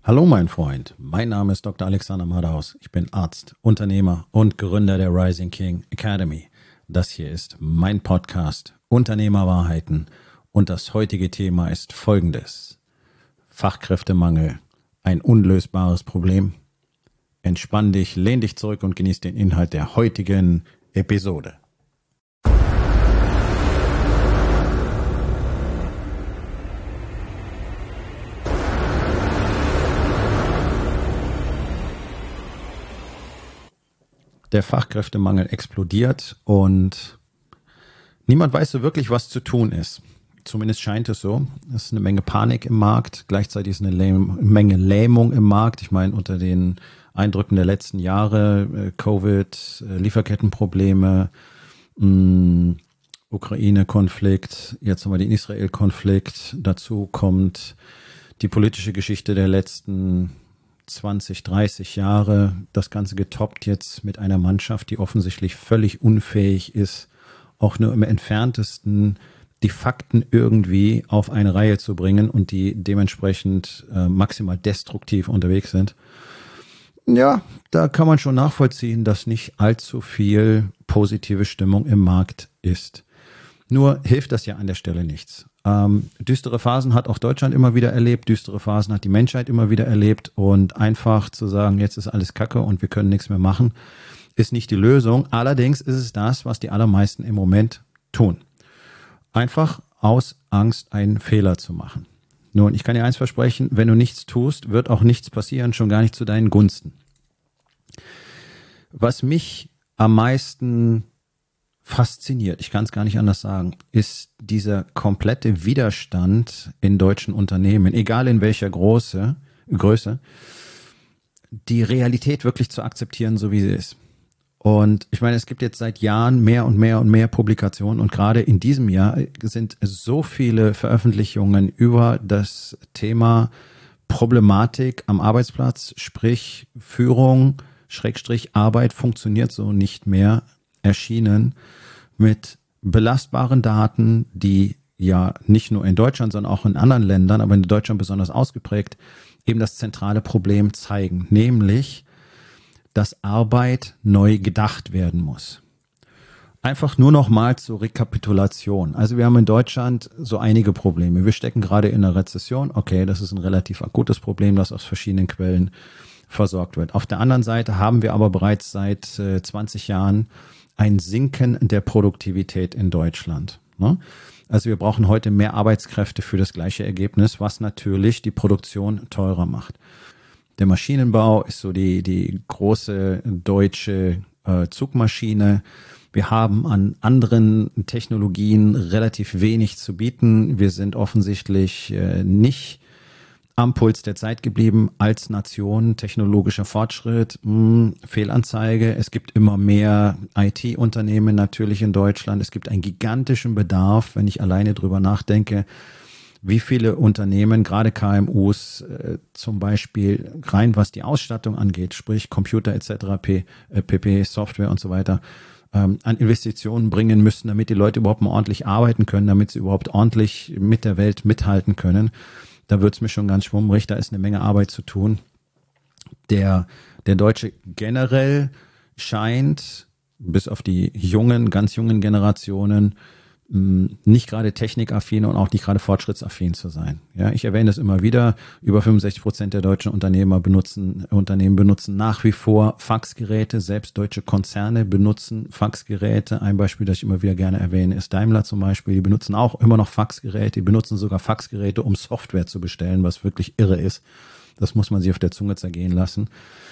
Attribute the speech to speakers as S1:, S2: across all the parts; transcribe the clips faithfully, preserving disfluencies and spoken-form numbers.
S1: Hallo mein Freund, mein Name ist Doktor Alexander Madaus. Ich bin Arzt, Unternehmer und Gründer der Rising King Academy. Das hier ist mein Podcast Unternehmerwahrheiten und das heutige Thema ist folgendes: Fachkräftemangel, ein unlösbares Problem. Entspann dich, lehn dich zurück und genieß den Inhalt der heutigen Episode. Der Fachkräftemangel explodiert und niemand weiß so wirklich, was zu tun ist. Zumindest scheint es so. Es ist eine Menge Panik im Markt, gleichzeitig ist eine Lähm- Menge Lähmung im Markt. Ich meine, unter den Eindrücken der letzten Jahre, Covid, Lieferkettenprobleme, mh, Ukraine-Konflikt, jetzt haben wir den Israel-Konflikt. Dazu kommt die politische Geschichte der letzten zwanzig, dreißig Jahre, das Ganze getoppt jetzt mit einer Mannschaft, die offensichtlich völlig unfähig ist, auch nur im Entferntesten die Fakten irgendwie auf eine Reihe zu bringen und die dementsprechend äh, maximal destruktiv unterwegs sind. Ja, da kann man schon nachvollziehen, dass nicht allzu viel positive Stimmung im Markt ist. Nur hilft das ja an der Stelle nichts. Ähm, düstere Phasen hat auch Deutschland immer wieder erlebt, düstere Phasen hat die Menschheit immer wieder erlebt und einfach zu sagen, jetzt ist alles Kacke und wir können nichts mehr machen, ist nicht die Lösung. Allerdings ist es das, was die allermeisten im Moment tun. Einfach aus Angst, einen Fehler zu machen. Nun, ich kann dir eins versprechen, wenn du nichts tust, wird auch nichts passieren, schon gar nicht zu deinen Gunsten. Was mich am meisten fasziniert, ich kann es gar nicht anders sagen, ist dieser komplette Widerstand in deutschen Unternehmen, egal in welcher Große, Größe, die Realität wirklich zu akzeptieren, so wie sie ist. Und ich meine, es gibt jetzt seit Jahren mehr und mehr und mehr Publikationen und gerade in diesem Jahr sind so viele Veröffentlichungen über das Thema Problematik am Arbeitsplatz, sprich Führung, Schrägstrich Arbeit funktioniert so nicht mehr, erschienen mit belastbaren Daten, die ja nicht nur in Deutschland, sondern auch in anderen Ländern, aber in Deutschland besonders ausgeprägt, eben das zentrale Problem zeigen, nämlich, dass Arbeit neu gedacht werden muss. Einfach nur noch mal zur Rekapitulation. Also wir haben in Deutschland so einige Probleme. Wir stecken gerade in einer Rezession. Okay, das ist ein relativ akutes Problem, das aus verschiedenen Quellen versorgt wird. Auf der anderen Seite haben wir aber bereits seit äh, zwanzig Jahren ein Sinken der Produktivität in Deutschland. Ne? Also wir brauchen heute mehr Arbeitskräfte für das gleiche Ergebnis, was natürlich die Produktion teurer macht. Der Maschinenbau ist so die, die große deutsche äh, Zugmaschine. Wir haben an anderen Technologien relativ wenig zu bieten. Wir sind offensichtlich äh, nicht am Puls der Zeit geblieben als Nation, technologischer Fortschritt, mh, Fehlanzeige. Es gibt immer mehr I T-Unternehmen natürlich in Deutschland. Es gibt einen gigantischen Bedarf, wenn ich alleine drüber nachdenke, wie viele Unternehmen, gerade K M Us, äh, zum Beispiel rein was die Ausstattung angeht, sprich Computer et cetera, P, äh, P P, Software und so weiter, ähm, an Investitionen bringen müssen, damit die Leute überhaupt mal ordentlich arbeiten können, damit sie überhaupt ordentlich mit der Welt mithalten können. Da wird's mir schon ganz schwummrig, da ist eine Menge Arbeit zu tun. Der, der Deutsche generell scheint, bis auf die jungen, ganz jungen Generationen, nicht gerade technikaffin und auch nicht gerade fortschrittsaffin zu sein. Ja, ich erwähne das immer wieder. Über fünfundsechzig Prozent der deutschen Unternehmer benutzen, Unternehmen benutzen nach wie vor Faxgeräte. Selbst deutsche Konzerne benutzen Faxgeräte. Ein Beispiel, das ich immer wieder gerne erwähne, ist Daimler zum Beispiel. Die benutzen auch immer noch Faxgeräte. Die benutzen sogar Faxgeräte, um Software zu bestellen, was wirklich irre ist. Das muss man sich auf der Zunge zergehen lassen.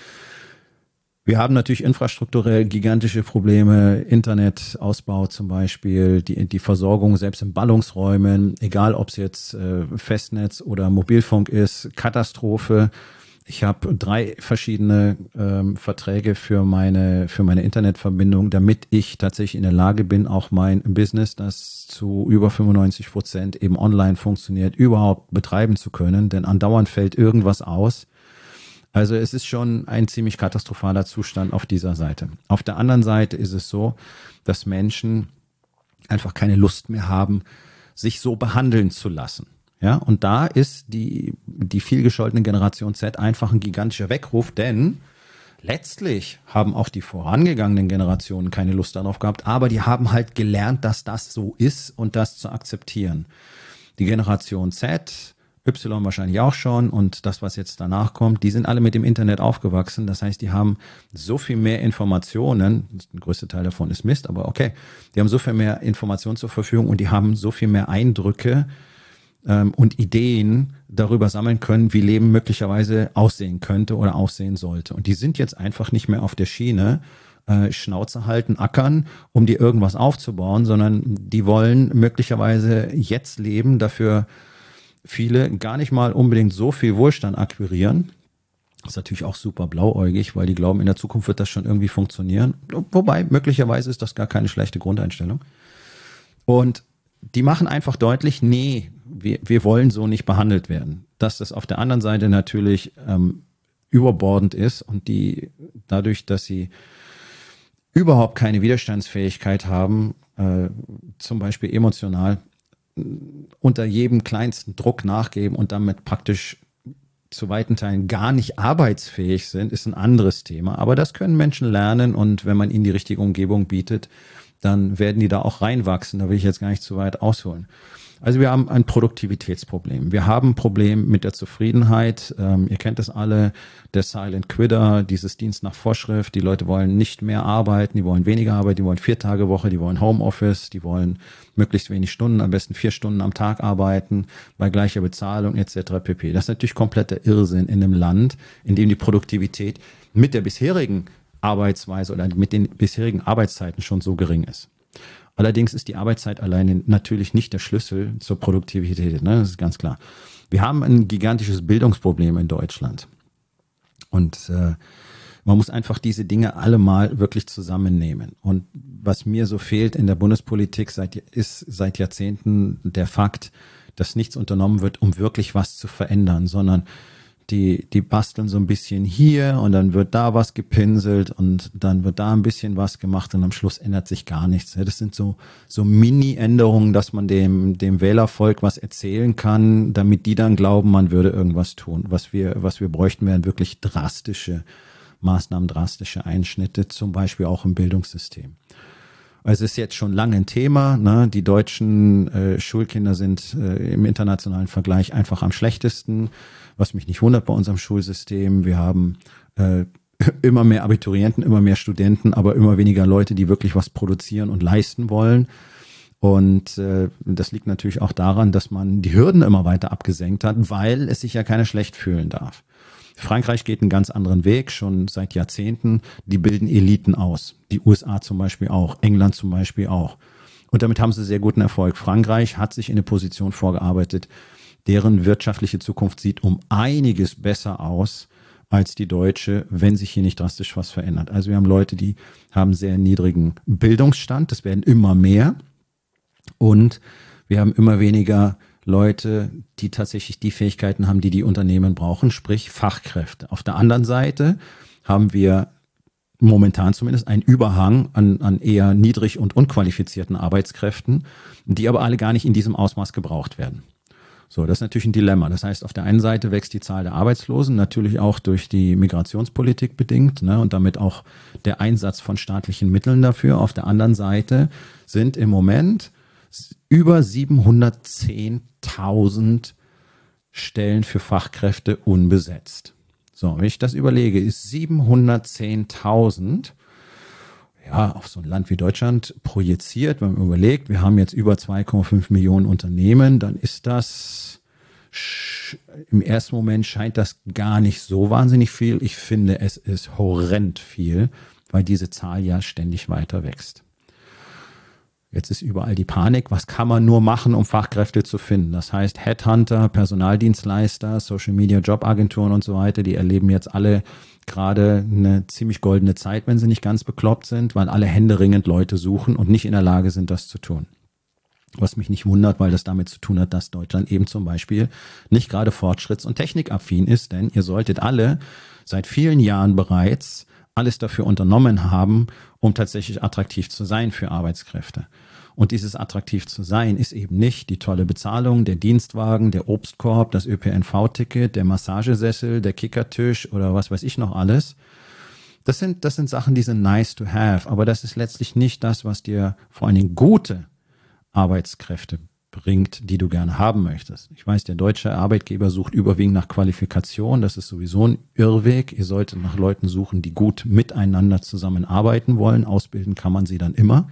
S1: Wir haben natürlich infrastrukturell gigantische Probleme, Internetausbau zum Beispiel, die, die Versorgung selbst in Ballungsräumen, egal ob es jetzt äh, Festnetz oder Mobilfunk ist, Katastrophe. Ich habe drei verschiedene ähm, Verträge für meine für meine Internetverbindung, damit ich tatsächlich in der Lage bin, auch mein Business, das zu über fünfundneunzig Prozent eben online funktioniert, überhaupt betreiben zu können, denn andauernd fällt irgendwas aus. Also es ist schon ein ziemlich katastrophaler Zustand auf dieser Seite. Auf der anderen Seite ist es so, dass Menschen einfach keine Lust mehr haben, sich so behandeln zu lassen. Ja, und da ist die, die vielgescholtene Generation Z einfach ein gigantischer Weckruf, denn letztlich haben auch die vorangegangenen Generationen keine Lust darauf gehabt, aber die haben halt gelernt, dass das so ist und das zu akzeptieren. Die Generation Z, Y wahrscheinlich auch schon und das, was jetzt danach kommt, die sind alle mit dem Internet aufgewachsen. Das heißt, die haben so viel mehr Informationen, der größte Teil davon ist Mist, aber okay, die haben so viel mehr Informationen zur Verfügung und die haben so viel mehr Eindrücke ähm, und Ideen darüber sammeln können, wie Leben möglicherweise aussehen könnte oder aussehen sollte. Und die sind jetzt einfach nicht mehr auf der Schiene, äh, Schnauze halten, ackern, um dir irgendwas aufzubauen, sondern die wollen möglicherweise jetzt leben, dafür viele gar nicht mal unbedingt so viel Wohlstand akquirieren. Das ist natürlich auch super blauäugig, weil die glauben, in der Zukunft wird das schon irgendwie funktionieren. Wobei, möglicherweise ist das gar keine schlechte Grundeinstellung. Und die machen einfach deutlich, nee, wir, wir wollen so nicht behandelt werden. Dass das auf der anderen Seite natürlich ähm, überbordend ist und die dadurch, dass sie überhaupt keine Widerstandsfähigkeit haben, äh, zum Beispiel emotional, unter jedem kleinsten Druck nachgeben und damit praktisch zu weiten Teilen gar nicht arbeitsfähig sind, ist ein anderes Thema. Aber das können Menschen lernen und wenn man ihnen die richtige Umgebung bietet, dann werden die da auch reinwachsen. Da will ich jetzt gar nicht zu weit ausholen. Also wir haben ein Produktivitätsproblem. Wir haben ein Problem mit der Zufriedenheit. Ähm, ihr kennt das alle, der Silent Quitter, dieses Dienst nach Vorschrift. Die Leute wollen nicht mehr arbeiten, die wollen weniger arbeiten, die wollen vier Tage Woche, die wollen Homeoffice, die wollen möglichst wenig Stunden, am besten vier Stunden am Tag arbeiten, bei gleicher Bezahlung et cetera pp. Das ist natürlich kompletter Irrsinn in einem Land, in dem die Produktivität mit der bisherigen Arbeitsweise oder mit den bisherigen Arbeitszeiten schon so gering ist. Allerdings ist die Arbeitszeit alleine natürlich nicht der Schlüssel zur Produktivität, ne? Das ist ganz klar. Wir haben ein gigantisches Bildungsproblem in Deutschland. Und äh, man muss einfach diese Dinge alle mal wirklich zusammennehmen. Und was mir so fehlt in der Bundespolitik seit, ist seit Jahrzehnten der Fakt, dass nichts unternommen wird, um wirklich was zu verändern, sondern Die, die basteln so ein bisschen hier und dann wird da was gepinselt und dann wird da ein bisschen was gemacht und am Schluss ändert sich gar nichts. Das sind so, so Mini-Änderungen, dass man dem, dem Wählervolk was erzählen kann, damit die dann glauben, man würde irgendwas tun. Was wir, was wir bräuchten, wären wirklich drastische Maßnahmen, drastische Einschnitte, zum Beispiel auch im Bildungssystem. Es ist jetzt schon lange ein Thema. Ne? Die deutschen äh, Schulkinder sind äh, im internationalen Vergleich einfach am schlechtesten, was mich nicht wundert bei unserem Schulsystem. Wir haben äh, immer mehr Abiturienten, immer mehr Studenten, aber immer weniger Leute, die wirklich was produzieren und leisten wollen. Und äh, das liegt natürlich auch daran, dass man die Hürden immer weiter abgesenkt hat, weil es sich ja keiner schlecht fühlen darf. Frankreich geht einen ganz anderen Weg, schon seit Jahrzehnten. Die bilden Eliten aus. Die U S A zum Beispiel auch, England zum Beispiel auch. Und damit haben sie sehr guten Erfolg. Frankreich hat sich in eine Position vorgearbeitet, deren wirtschaftliche Zukunft sieht um einiges besser aus als die deutsche, wenn sich hier nicht drastisch was verändert. Also wir haben Leute, die haben sehr niedrigen Bildungsstand, das werden immer mehr. Und wir haben immer weniger Leute, die tatsächlich die Fähigkeiten haben, die die Unternehmen brauchen, sprich Fachkräfte. Auf der anderen Seite haben wir momentan zumindest einen Überhang an, an eher niedrig und unqualifizierten Arbeitskräften, die aber alle gar nicht in diesem Ausmaß gebraucht werden. So, das ist natürlich ein Dilemma. Das heißt, auf der einen Seite wächst die Zahl der Arbeitslosen, natürlich auch durch die Migrationspolitik bedingt, ne, und damit auch der Einsatz von staatlichen Mitteln dafür. Auf der anderen Seite sind im Moment über siebenhundertzehntausend Stellen für Fachkräfte unbesetzt. So, wenn ich das überlege, ist siebenhundertzehntausend ja auf so ein Land wie Deutschland projiziert, wenn man überlegt, wir haben jetzt über zwei Komma fünf Millionen Unternehmen, dann ist das im ersten Moment scheint das gar nicht so wahnsinnig viel. Ich finde, es ist horrend viel, weil diese Zahl ja ständig weiter wächst. Jetzt ist überall die Panik. Was kann man nur machen, um Fachkräfte zu finden? Das heißt, Headhunter, Personaldienstleister, Social Media, Jobagenturen und so weiter, die erleben jetzt alle gerade eine ziemlich goldene Zeit, wenn sie nicht ganz bekloppt sind, weil alle händeringend Leute suchen und nicht in der Lage sind, das zu tun. Was mich nicht wundert, weil das damit zu tun hat, dass Deutschland eben zum Beispiel nicht gerade fortschritts- und technikaffin ist, denn ihr solltet alle seit vielen Jahren bereits alles dafür unternommen haben, um tatsächlich attraktiv zu sein für Arbeitskräfte. Und dieses attraktiv zu sein ist eben nicht die tolle Bezahlung, der Dienstwagen, der Obstkorb, das Ö P N V-Ticket, der Massagesessel, der Kickertisch oder was weiß ich noch alles. Das sind, das sind Sachen, die sind nice to have, aber das ist letztlich nicht das, was dir vor allen Dingen gute Arbeitskräfte bringt, die du gerne haben möchtest. Ich weiß, der deutsche Arbeitgeber sucht überwiegend nach Qualifikation. Das ist sowieso ein Irrweg. Ihr solltet nach Leuten suchen, die gut miteinander zusammenarbeiten wollen. Ausbilden kann man sie dann immer.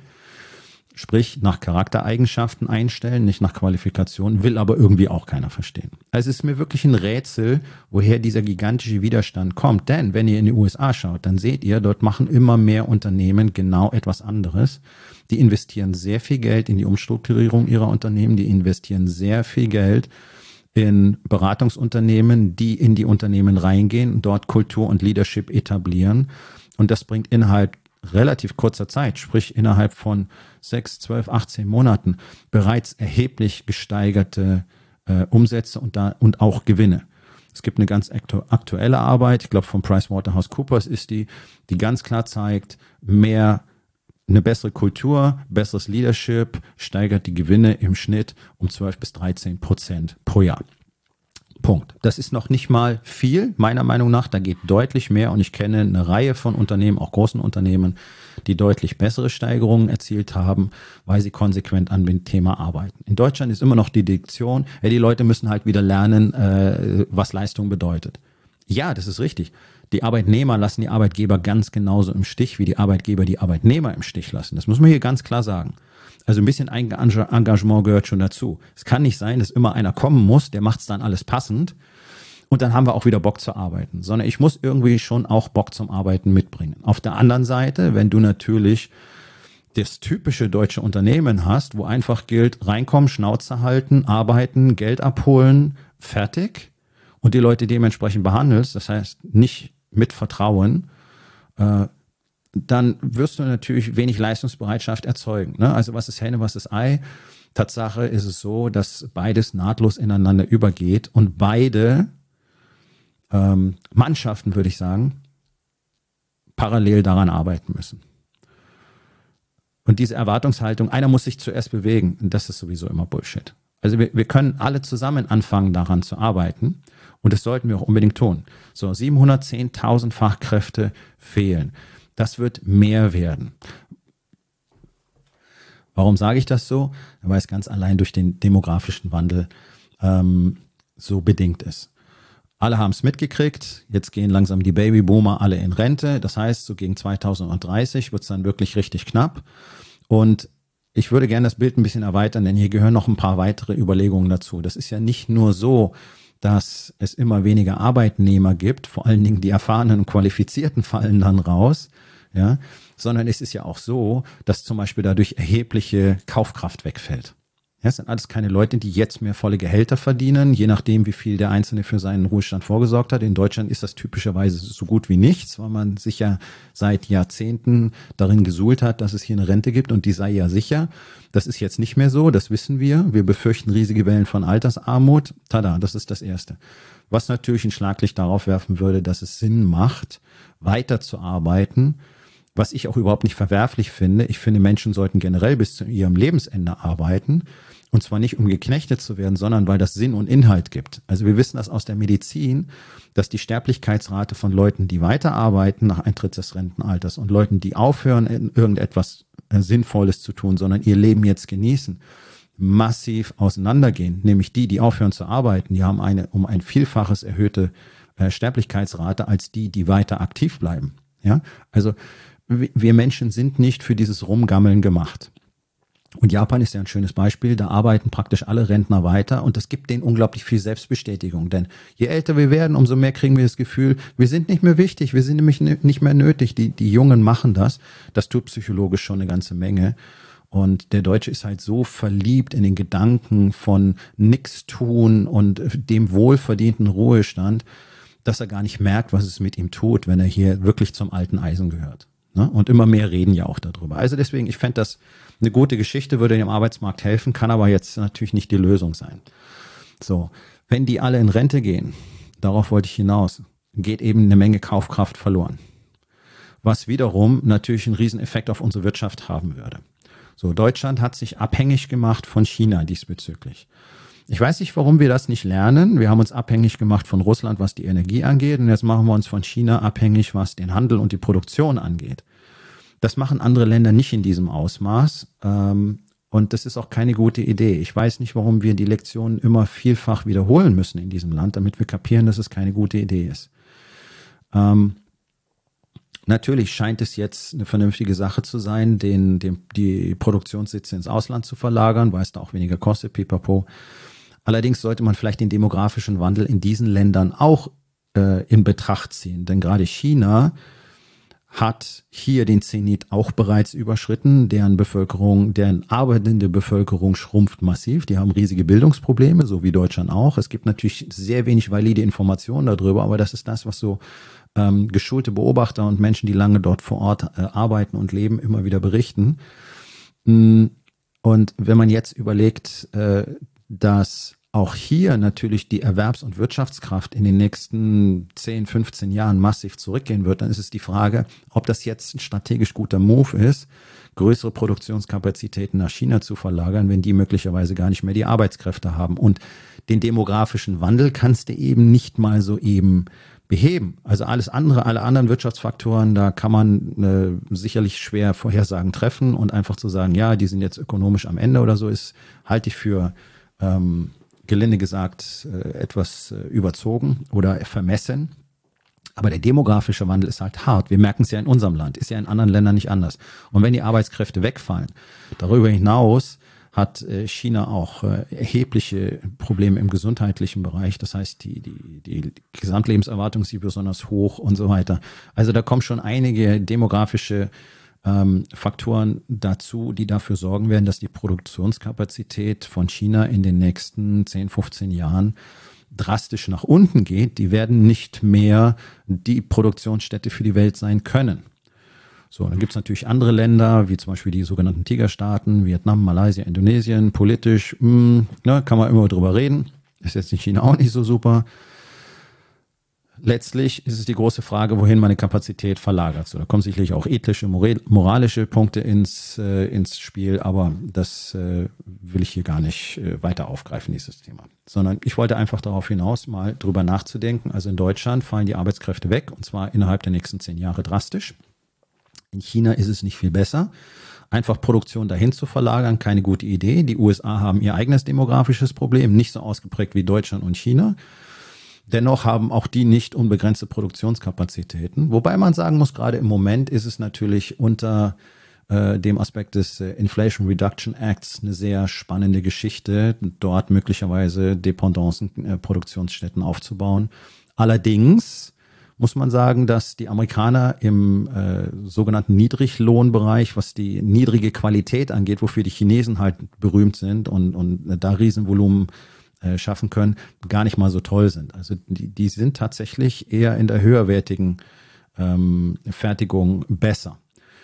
S1: Sprich, nach Charaktereigenschaften einstellen, nicht nach Qualifikation, will aber irgendwie auch keiner verstehen. Also es ist mir wirklich ein Rätsel, woher dieser gigantische Widerstand kommt. Denn wenn ihr in die U S A schaut, dann seht ihr, dort machen immer mehr Unternehmen genau etwas anderes. Die investieren sehr viel Geld in die Umstrukturierung ihrer Unternehmen, die investieren sehr viel Geld in Beratungsunternehmen, die in die Unternehmen reingehen, dort Kultur und Leadership etablieren. Und das bringt innerhalb relativ kurzer Zeit, sprich innerhalb von sechs, zwölf, achtzehn Monaten, bereits erheblich gesteigerte äh, Umsätze und, da, und auch Gewinne. Es gibt eine ganz aktu- aktuelle Arbeit, ich glaube von PricewaterhouseCoopers ist die, die ganz klar zeigt, mehr eine bessere Kultur, besseres Leadership steigert die Gewinne im Schnitt um zwölf bis dreizehn Prozent pro Jahr. Punkt. Das ist noch nicht mal viel, meiner Meinung nach. Da geht deutlich mehr und ich kenne eine Reihe von Unternehmen, auch großen Unternehmen, die deutlich bessere Steigerungen erzielt haben, weil sie konsequent an dem Thema arbeiten. In Deutschland ist immer noch die Diktion, ja, die Leute müssen halt wieder lernen, äh, was Leistung bedeutet. Ja, das ist richtig. Die Arbeitnehmer lassen die Arbeitgeber ganz genauso im Stich, wie die Arbeitgeber die Arbeitnehmer im Stich lassen. Das muss man hier ganz klar sagen. Also ein bisschen Engagement gehört schon dazu. Es kann nicht sein, dass immer einer kommen muss, der macht es dann alles passend und dann haben wir auch wieder Bock zu arbeiten, sondern ich muss irgendwie schon auch Bock zum Arbeiten mitbringen. Auf der anderen Seite, wenn du natürlich das typische deutsche Unternehmen hast, wo einfach gilt, reinkommen, Schnauze halten, arbeiten, Geld abholen, fertig und die Leute dementsprechend behandelst, das heißt nicht mit Vertrauen, äh, dann wirst du natürlich wenig Leistungsbereitschaft erzeugen. Ne? Also was ist Henne, was ist Ei? Tatsache ist es so, dass beides nahtlos ineinander übergeht und beide ähm, Mannschaften, würde ich sagen, parallel daran arbeiten müssen. Und diese Erwartungshaltung, einer muss sich zuerst bewegen, und das ist sowieso immer Bullshit. Also wir, wir können alle zusammen anfangen, daran zu arbeiten und das sollten wir auch unbedingt tun. So, siebenhundertzehntausend Fachkräfte fehlen. Das wird mehr werden. Warum sage ich das so? Weil es ganz allein durch den demografischen Wandel ähm, so bedingt ist. Alle haben es mitgekriegt, jetzt gehen langsam die Babyboomer alle in Rente. Das heißt, so gegen zweitausenddreißig wird es dann wirklich richtig knapp. Und ich würde gerne das Bild ein bisschen erweitern, denn hier gehören noch ein paar weitere Überlegungen dazu. Das ist ja nicht nur so, dass es immer weniger Arbeitnehmer gibt, vor allen Dingen die erfahrenen und qualifizierten fallen dann raus, ja, sondern es ist ja auch so, dass zum Beispiel dadurch erhebliche Kaufkraft wegfällt. Ja, es sind alles keine Leute, die jetzt mehr volle Gehälter verdienen, je nachdem, wie viel der Einzelne für seinen Ruhestand vorgesorgt hat. In Deutschland ist das typischerweise so gut wie nichts, weil man sich ja seit Jahrzehnten darin gesuhlt hat, dass es hier eine Rente gibt und die sei ja sicher. Das ist jetzt nicht mehr so, das wissen wir. Wir befürchten riesige Wellen von Altersarmut. Tada, das ist das Erste. Was natürlich ein Schlaglicht darauf werfen würde, dass es Sinn macht, weiterzuarbeiten, was ich auch überhaupt nicht verwerflich finde. Ich finde, Menschen sollten generell bis zu ihrem Lebensende arbeiten. Und zwar nicht, um geknechtet zu werden, sondern weil das Sinn und Inhalt gibt. Also wir wissen das aus der Medizin, dass die Sterblichkeitsrate von Leuten, die weiterarbeiten nach Eintritt des Rentenalters und Leuten, die aufhören, irgendetwas Sinnvolles zu tun, sondern ihr Leben jetzt genießen, massiv auseinandergehen. Nämlich die, die aufhören zu arbeiten, die haben eine um ein Vielfaches erhöhte äh, Sterblichkeitsrate als die, die weiter aktiv bleiben. Ja, also wir Menschen sind nicht für dieses Rumgammeln gemacht. Und Japan ist ja ein schönes Beispiel, da arbeiten praktisch alle Rentner weiter und das gibt denen unglaublich viel Selbstbestätigung, denn je älter wir werden, umso mehr kriegen wir das Gefühl, wir sind nicht mehr wichtig, wir sind nämlich nicht mehr nötig, die, die Jungen machen das, das tut psychologisch schon eine ganze Menge und der Deutsche ist halt so verliebt in den Gedanken von nix tun und dem wohlverdienten Ruhestand, dass er gar nicht merkt, was es mit ihm tut, wenn er hier wirklich zum alten Eisen gehört. Und immer mehr reden ja auch darüber. Also deswegen, ich fände das eine gute Geschichte, würde dem Arbeitsmarkt helfen, kann aber jetzt natürlich nicht die Lösung sein. So, wenn die alle in Rente gehen, darauf wollte ich hinaus, geht eben eine Menge Kaufkraft verloren. Was wiederum natürlich einen Rieseneffekt auf unsere Wirtschaft haben würde. So, Deutschland hat sich abhängig gemacht von China diesbezüglich. Ich weiß nicht, warum wir das nicht lernen. Wir haben uns abhängig gemacht von Russland, was die Energie angeht. Und jetzt machen wir uns von China abhängig, was den Handel und die Produktion angeht. Das machen andere Länder nicht in diesem Ausmaß. Und das ist auch keine gute Idee. Ich weiß nicht, warum wir die Lektionen immer vielfach wiederholen müssen in diesem Land, damit wir kapieren, dass es keine gute Idee ist. Ähm, natürlich scheint es jetzt eine vernünftige Sache zu sein, den, den, die Produktionssitze ins Ausland zu verlagern, weil es da auch weniger kostet, pipapo. Allerdings sollte man vielleicht den demografischen Wandel in diesen Ländern auch äh, in Betracht ziehen. Denn gerade China hat hier den Zenit auch bereits überschritten. Deren Bevölkerung, deren arbeitende Bevölkerung schrumpft massiv. Die haben riesige Bildungsprobleme, so wie Deutschland auch. Es gibt natürlich sehr wenig valide Informationen darüber, aber das ist das, was so ähm, geschulte Beobachter und Menschen, die lange dort vor Ort äh, arbeiten und leben, immer wieder berichten. Und wenn man jetzt überlegt, äh, dass auch hier natürlich die Erwerbs- und Wirtschaftskraft in den nächsten zehn, fünfzehn Jahren massiv zurückgehen wird, dann ist es die Frage, ob das jetzt ein strategisch guter Move ist, größere Produktionskapazitäten nach China zu verlagern, wenn die möglicherweise gar nicht mehr die Arbeitskräfte haben. Und den demografischen Wandel kannst du eben nicht mal so eben beheben. Also alles andere, alle anderen Wirtschaftsfaktoren, da kann man äh, sicherlich schwer Vorhersagen treffen und einfach zu sagen, ja, die sind jetzt ökonomisch am Ende oder so, ist, halte ich für ähm, gelinde gesagt, etwas überzogen oder vermessen. Aber der demografische Wandel ist halt hart. Wir merken es ja in unserem Land, ist ja in anderen Ländern nicht anders. Und wenn die Arbeitskräfte wegfallen, darüber hinaus hat China auch erhebliche Probleme im gesundheitlichen Bereich. Das heißt, die, die, die Gesamtlebenserwartung ist besonders hoch und so weiter. Also da kommen schon einige demografische Ähm, Faktoren dazu, die dafür sorgen werden, dass die Produktionskapazität von China in den nächsten zehn, fünfzehn Jahren drastisch nach unten geht. Die werden nicht mehr die Produktionsstätte für die Welt sein können. So, dann gibt es natürlich andere Länder, wie zum Beispiel die sogenannten Tigerstaaten, Vietnam, Malaysia, Indonesien, politisch, mh, ne, kann man immer drüber reden. Ist jetzt in China auch nicht so super. Letztlich ist es die große Frage, wohin meine Kapazität verlagert. So, da kommen sicherlich auch ethische, moralische Punkte ins, äh, ins Spiel, aber das äh, will ich hier gar nicht äh, weiter aufgreifen, dieses Thema. Sondern ich wollte einfach darauf hinaus, mal drüber nachzudenken. Also in Deutschland fallen die Arbeitskräfte weg, und zwar innerhalb der nächsten zehn Jahre drastisch. In China ist es nicht viel besser. Einfach Produktion dahin zu verlagern, keine gute Idee. Die U S A haben ihr eigenes demografisches Problem, nicht so ausgeprägt wie Deutschland und China. Dennoch haben auch die nicht unbegrenzte Produktionskapazitäten. Wobei man sagen muss, gerade im Moment ist es natürlich unter äh, dem Aspekt des äh, Inflation Reduction Acts eine sehr spannende Geschichte, dort möglicherweise Dependancen, äh, Produktionsstätten aufzubauen. Allerdings muss man sagen, dass die Amerikaner im äh, sogenannten Niedriglohnbereich, was die niedrige Qualität angeht, wofür die Chinesen halt berühmt sind und, und da Riesenvolumen schaffen können, gar nicht mal so toll sind. Also die, die sind tatsächlich eher in der höherwertigen ähm, Fertigung besser.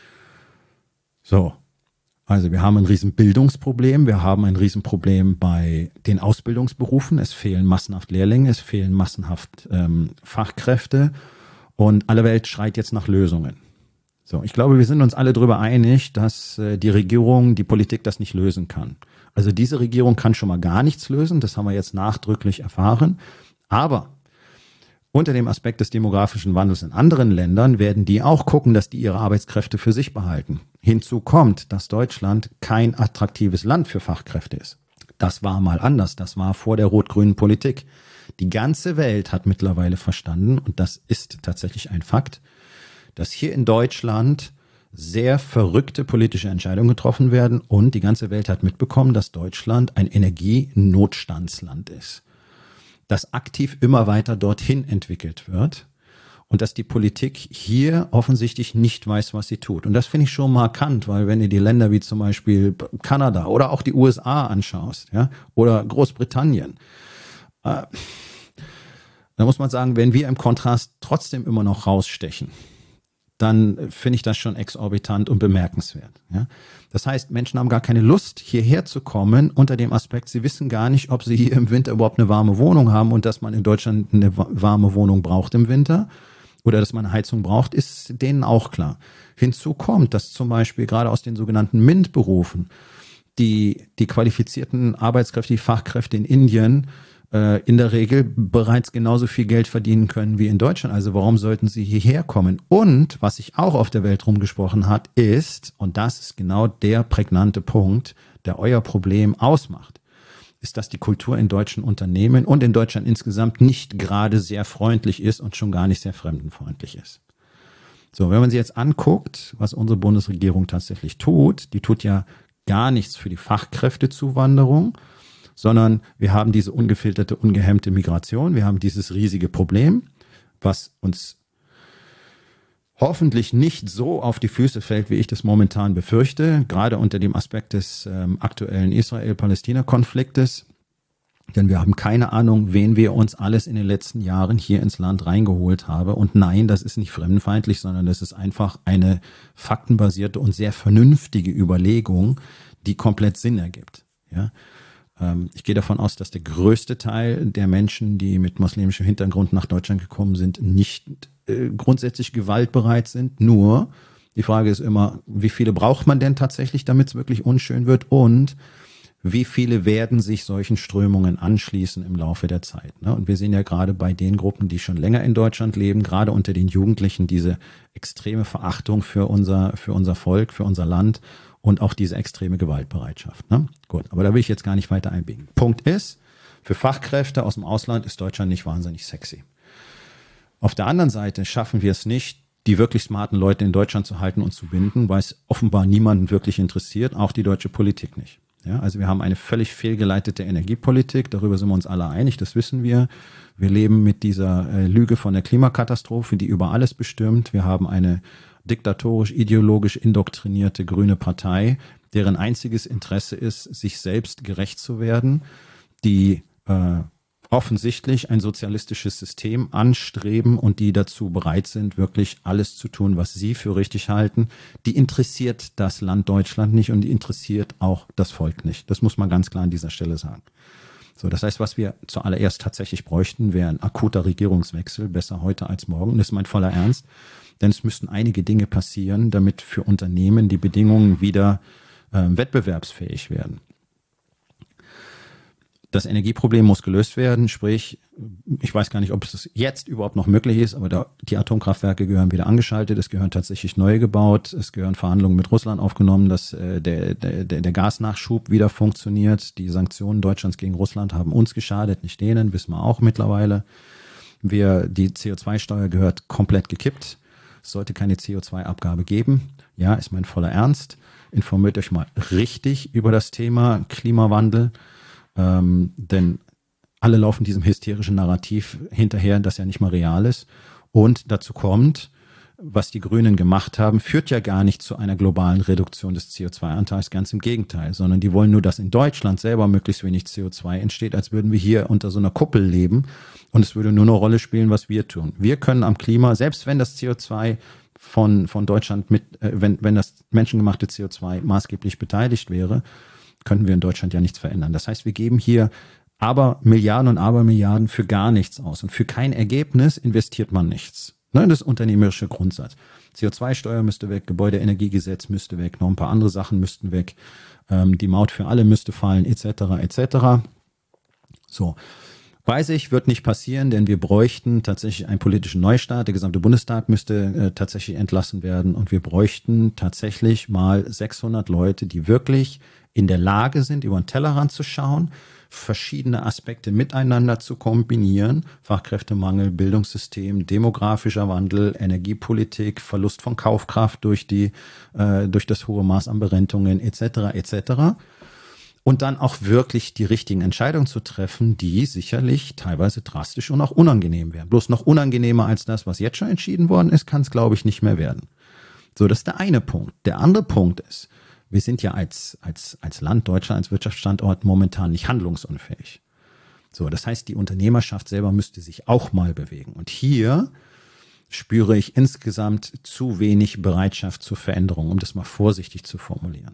S1: So, also wir haben ein riesen Bildungsproblem, wir haben ein Riesenproblem bei den Ausbildungsberufen. Es fehlen massenhaft Lehrlinge, es fehlen massenhaft ähm, Fachkräfte und alle Welt schreit jetzt nach Lösungen. So, ich glaube, wir sind uns alle darüber einig, dass äh, die Regierung, die Politik das nicht lösen kann. Also diese Regierung kann schon mal gar nichts lösen, das haben wir jetzt nachdrücklich erfahren. Aber unter dem Aspekt des demografischen Wandels in anderen Ländern werden die auch gucken, dass die ihre Arbeitskräfte für sich behalten. Hinzu kommt, dass Deutschland kein attraktives Land für Fachkräfte ist. Das war mal anders, das war vor der rot-grünen Politik. Die ganze Welt hat mittlerweile verstanden, und das ist tatsächlich ein Fakt, dass hier in Deutschland sehr verrückte politische Entscheidungen getroffen werden, und die ganze Welt hat mitbekommen, dass Deutschland ein Energienotstandsland ist, das aktiv immer weiter dorthin entwickelt wird und dass die Politik hier offensichtlich nicht weiß, was sie tut. Und das finde ich schon markant, weil wenn du die Länder wie zum Beispiel Kanada oder auch die U S A anschaust, ja, oder Großbritannien, äh, da muss man sagen, wenn wir im Kontrast trotzdem immer noch rausstechen, dann finde ich das schon exorbitant und bemerkenswert. Ja? Das heißt, Menschen haben gar keine Lust, hierher zu kommen, unter dem Aspekt, sie wissen gar nicht, ob sie hier im Winter überhaupt eine warme Wohnung haben und dass man in Deutschland eine warme Wohnung braucht im Winter. oder dass man eine Heizung braucht, ist denen auch klar. Hinzu kommt, dass zum Beispiel gerade aus den sogenannten MINT-Berufen die, die qualifizierten Arbeitskräfte, die Fachkräfte in Indien äh, in der Regel bereits genauso viel Geld verdienen können wie in Deutschland. Also warum sollten sie hierher kommen? Und was sich auch auf der Welt rumgesprochen hat, ist, und das ist genau der prägnante Punkt, der euer Problem ausmacht, ist, dass die Kultur in deutschen Unternehmen und in Deutschland insgesamt nicht gerade sehr freundlich ist und schon gar nicht sehr fremdenfreundlich ist. So, wenn man sich jetzt anguckt, was unsere Bundesregierung tatsächlich tut, die tut ja gar nichts für die Fachkräftezuwanderung, sondern wir haben diese ungefilterte, ungehemmte Migration, wir haben dieses riesige Problem, was uns hoffentlich nicht so auf die Füße fällt, wie ich das momentan befürchte, gerade unter dem Aspekt des ähm, aktuellen Israel-Palästina-Konfliktes. Denn wir haben keine Ahnung, wen wir uns alles in den letzten Jahren hier ins Land reingeholt haben. Und nein, das ist nicht fremdenfeindlich, sondern das ist einfach eine faktenbasierte und sehr vernünftige Überlegung, die komplett Sinn ergibt. Ja. Ich gehe davon aus, dass der größte Teil der Menschen, die mit muslimischem Hintergrund nach Deutschland gekommen sind, nicht äh, grundsätzlich gewaltbereit sind. Nur die Frage ist immer, wie viele braucht man denn tatsächlich, damit es wirklich unschön wird? Und wie viele werden sich solchen Strömungen anschließen im Laufe der Zeit? Ne? Und wir sehen ja gerade bei den Gruppen, die schon länger in Deutschland leben, gerade unter den Jugendlichen, diese extreme Verachtung für unser, für unser Volk, für unser Land. Und auch diese extreme Gewaltbereitschaft. Ne? Gut, aber da will ich jetzt gar nicht weiter einbiegen. Punkt ist, für Fachkräfte aus dem Ausland ist Deutschland nicht wahnsinnig sexy. Auf der anderen Seite schaffen wir es nicht, die wirklich smarten Leute in Deutschland zu halten und zu binden, weil es offenbar niemanden wirklich interessiert, auch die deutsche Politik nicht. Ja, also wir haben eine völlig fehlgeleitete Energiepolitik, darüber sind wir uns alle einig, das wissen wir. Wir leben mit dieser äh, Lüge von der Klimakatastrophe, die über alles bestimmt. Wir haben eine diktatorisch, ideologisch indoktrinierte grüne Partei, deren einziges Interesse ist, sich selbst gerecht zu werden, die äh, offensichtlich ein sozialistisches System anstreben und die dazu bereit sind, wirklich alles zu tun, was sie für richtig halten. Die interessiert das Land Deutschland nicht und die interessiert auch das Volk nicht. Das muss man ganz klar an dieser Stelle sagen. So, das heißt, was wir zuallererst tatsächlich bräuchten, wäre ein akuter Regierungswechsel, besser heute als morgen. Das ist mein voller Ernst. Denn es müssten einige Dinge passieren, damit für Unternehmen die Bedingungen wieder äh, wettbewerbsfähig werden. Das Energieproblem muss gelöst werden, sprich, ich weiß gar nicht, ob es jetzt überhaupt noch möglich ist, aber da, die Atomkraftwerke gehören wieder angeschaltet, es gehören tatsächlich neu gebaut, es gehören Verhandlungen mit Russland aufgenommen, dass äh, der, der, der Gasnachschub wieder funktioniert. Die Sanktionen Deutschlands gegen Russland haben uns geschadet, nicht denen, wissen wir auch mittlerweile. Wir, die C O zwei Steuer gehört komplett gekippt. Es sollte keine C O zwei Abgabe geben. Ja, ist mein voller Ernst. Informiert euch mal richtig über das Thema Klimawandel. Ähm, denn alle laufen diesem hysterischen Narrativ hinterher, das ja nicht mal real ist. Und dazu kommt, was die Grünen gemacht haben, führt ja gar nicht zu einer globalen Reduktion des C O zwei Anteils, ganz im Gegenteil, sondern die wollen nur, dass in Deutschland selber möglichst wenig C O zwei entsteht, als würden wir hier unter so einer Kuppel leben und es würde nur eine Rolle spielen, was wir tun. Wir können am Klima, selbst wenn das C O zwei von, von Deutschland mit, äh, wenn, wenn das menschengemachte C O zwei maßgeblich beteiligt wäre, könnten wir in Deutschland ja nichts verändern. Das heißt, wir geben hier aber Milliarden und Abermilliarden für gar nichts aus und für kein Ergebnis investiert man nichts. Ne, das ist unternehmerische Grundsatz. C O zwei Steuer müsste weg, Gebäudeenergiegesetz müsste weg, noch ein paar andere Sachen müssten weg, ähm, die Maut für alle müsste fallen, et cetera et cetera. So, weiß ich, wird nicht passieren, denn wir bräuchten tatsächlich einen politischen Neustart. Der gesamte Bundestag müsste äh, tatsächlich entlassen werden und wir bräuchten tatsächlich mal sechshundert Leute, die wirklich in der Lage sind, über den Tellerrand zu schauen, verschiedene Aspekte miteinander zu kombinieren. Fachkräftemangel, Bildungssystem, demografischer Wandel, Energiepolitik, Verlust von Kaufkraft durch die, äh, durch das hohe Maß an Berentungen et cetera et cetera. Und dann auch wirklich die richtigen Entscheidungen zu treffen, die sicherlich teilweise drastisch und auch unangenehm wären. Bloß noch unangenehmer als das, was jetzt schon entschieden worden ist, kann es, glaube ich, nicht mehr werden. So, das ist der eine Punkt. Der andere Punkt ist, wir sind ja als, als, als Land, Deutschland, als Wirtschaftsstandort momentan nicht handlungsunfähig. So, das heißt, die Unternehmerschaft selber müsste sich auch mal bewegen. Und hier spüre ich insgesamt zu wenig Bereitschaft zur Veränderung, um das mal vorsichtig zu formulieren.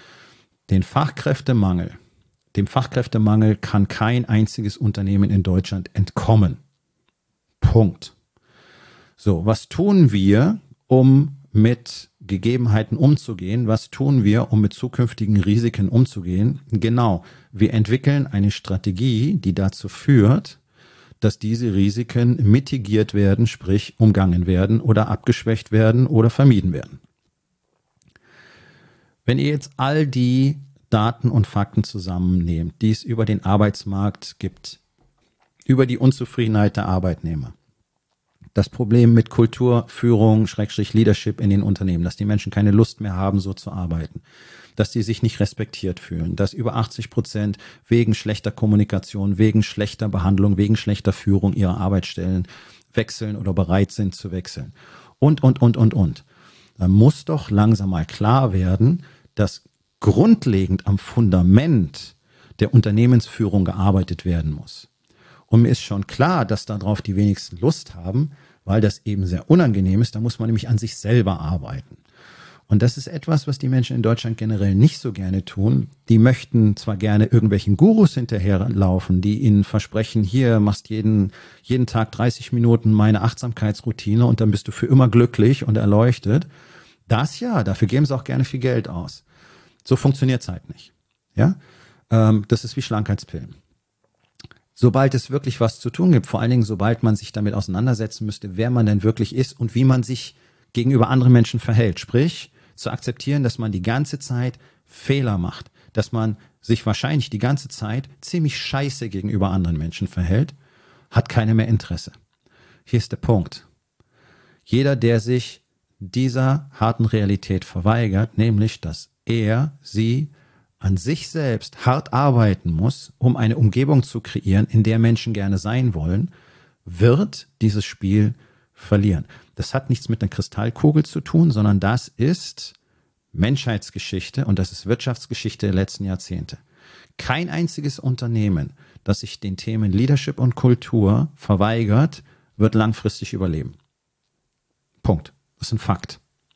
S1: Den Fachkräftemangel, dem Fachkräftemangel kann kein einziges Unternehmen in Deutschland entkommen. Punkt. So, was tun wir, um mit Gegebenheiten umzugehen? Was tun wir, um mit zukünftigen Risiken umzugehen? Genau, wir entwickeln eine Strategie, die dazu führt, dass diese Risiken mitigiert werden, sprich umgangen werden oder abgeschwächt werden oder vermieden werden. Wenn ihr jetzt all die Daten und Fakten zusammennehmt, die es über den Arbeitsmarkt gibt, über die Unzufriedenheit der Arbeitnehmer, das Problem mit Kultur, Führung, Schrägstrich Leadership in den Unternehmen, dass die Menschen keine Lust mehr haben, so zu arbeiten, dass sie sich nicht respektiert fühlen, dass über achtzig Prozent wegen schlechter Kommunikation, wegen schlechter Behandlung, wegen schlechter Führung ihrer Arbeitsstellen wechseln oder bereit sind zu wechseln. Und, und, und, und, und. Da muss doch langsam mal klar werden, dass grundlegend am Fundament der Unternehmensführung gearbeitet werden muss. Und mir ist schon klar, dass darauf die wenigsten Lust haben, weil das eben sehr unangenehm ist. Da muss man nämlich an sich selber arbeiten. Und das ist etwas, was die Menschen in Deutschland generell nicht so gerne tun. Die möchten zwar gerne irgendwelchen Gurus hinterherlaufen, die ihnen versprechen, hier machst jeden, jeden Tag dreißig Minuten meine Achtsamkeitsroutine und dann bist du für immer glücklich und erleuchtet. Das ja, dafür geben sie auch gerne viel Geld aus. So funktioniert es halt nicht. Ja, ähm, das ist wie Schlankheitspillen. Sobald es wirklich was zu tun gibt, vor allen Dingen sobald man sich damit auseinandersetzen müsste, wer man denn wirklich ist und wie man sich gegenüber anderen Menschen verhält. Sprich, zu akzeptieren, dass man die ganze Zeit Fehler macht, dass man sich wahrscheinlich die ganze Zeit ziemlich scheiße gegenüber anderen Menschen verhält, hat keiner mehr Interesse. Hier ist der Punkt. Jeder, der sich dieser harten Realität verweigert, nämlich, dass er, sie an sich selbst hart arbeiten muss, um eine Umgebung zu kreieren, in der Menschen gerne sein wollen, wird dieses Spiel verlieren. Das hat nichts mit einer Kristallkugel zu tun, sondern das ist Menschheitsgeschichte und das ist Wirtschaftsgeschichte der letzten Jahrzehnte. Kein einziges Unternehmen, das sich den Themen Leadership und Kultur verweigert, wird langfristig überleben. Punkt. Das ist ein Fakt.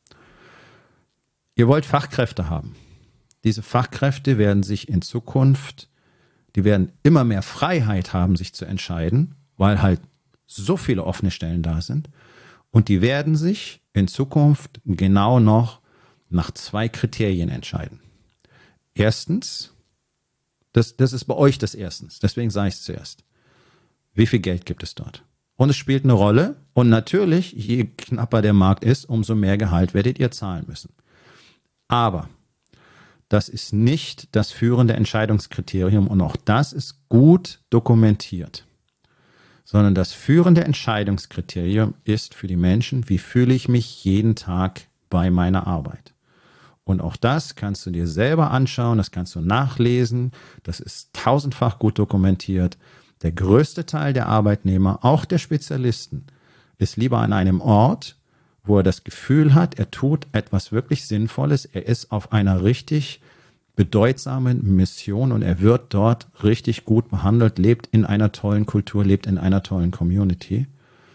S1: Ihr wollt Fachkräfte haben. Diese Fachkräfte werden sich in Zukunft, die werden immer mehr Freiheit haben, sich zu entscheiden, weil halt so viele offene Stellen da sind. Und die werden sich in Zukunft genau noch nach zwei Kriterien entscheiden. Erstens, das, das ist bei euch das Erstens, deswegen sage ich es zuerst. Wie viel Geld gibt es dort? Und es spielt eine Rolle. Und natürlich, je knapper der Markt ist, umso mehr Gehalt werdet ihr zahlen müssen. Aber das ist nicht das führende Entscheidungskriterium und auch das ist gut dokumentiert. Sondern das führende Entscheidungskriterium ist für die Menschen, wie fühle ich mich jeden Tag bei meiner Arbeit. Und auch das kannst du dir selber anschauen, das kannst du nachlesen, das ist tausendfach gut dokumentiert. Der größte Teil der Arbeitnehmer, auch der Spezialisten, ist lieber an einem Ort, wo er das Gefühl hat, er tut etwas wirklich Sinnvolles, er ist auf einer richtig bedeutsamen Mission und er wird dort richtig gut behandelt, lebt in einer tollen Kultur, lebt in einer tollen Community.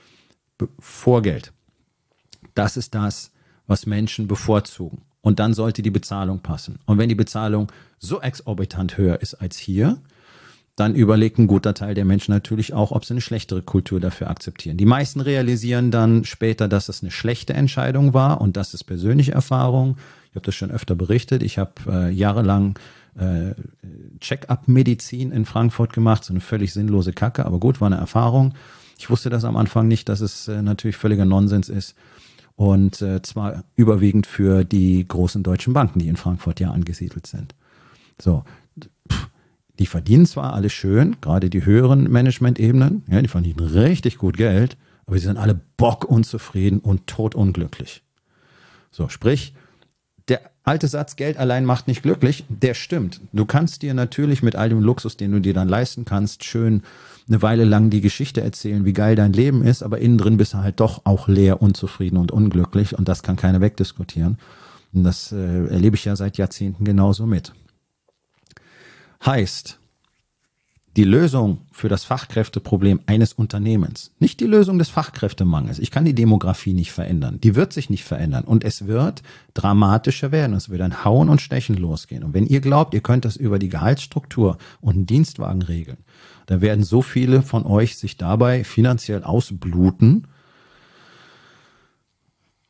S1: Vor Geld. Das ist das, was Menschen bevorzugen. Und dann sollte die Bezahlung passen. Und wenn die Bezahlung so exorbitant höher ist als hier, dann überlegt ein guter Teil der Menschen natürlich auch, ob sie eine schlechtere Kultur dafür akzeptieren. Die meisten realisieren dann später, dass es eine schlechte Entscheidung war und das ist persönliche Erfahrung. Ich habe das schon öfter berichtet. Ich habe äh, jahrelang äh, Check-up-Medizin in Frankfurt gemacht, so eine völlig sinnlose Kacke, aber gut, war eine Erfahrung. Ich wusste das am Anfang nicht, dass es äh, natürlich völliger Nonsens ist und äh, zwar überwiegend für die großen deutschen Banken, die in Frankfurt ja angesiedelt sind. So, die verdienen zwar alle schön, gerade die höheren Management-Ebenen, ja, die verdienen richtig gut Geld, aber sie sind alle bockunzufrieden und totunglücklich. So, sprich, der alte Satz, Geld allein macht nicht glücklich, der stimmt. Du kannst dir natürlich mit all dem Luxus, den du dir dann leisten kannst, schön eine Weile lang die Geschichte erzählen, wie geil dein Leben ist, aber innen drin bist du halt doch auch leer, unzufrieden und unglücklich und das kann keiner wegdiskutieren. Und das äh, erlebe ich ja seit Jahrzehnten genauso mit. Heißt, die Lösung für das Fachkräfteproblem eines Unternehmens, nicht die Lösung des Fachkräftemangels. Ich kann die Demografie nicht verändern. Die wird sich nicht verändern. Und es wird dramatischer werden. Es wird ein Hauen und Stechen losgehen. Und wenn ihr glaubt, ihr könnt das über die Gehaltsstruktur und einen Dienstwagen regeln, dann werden so viele von euch sich dabei finanziell ausbluten,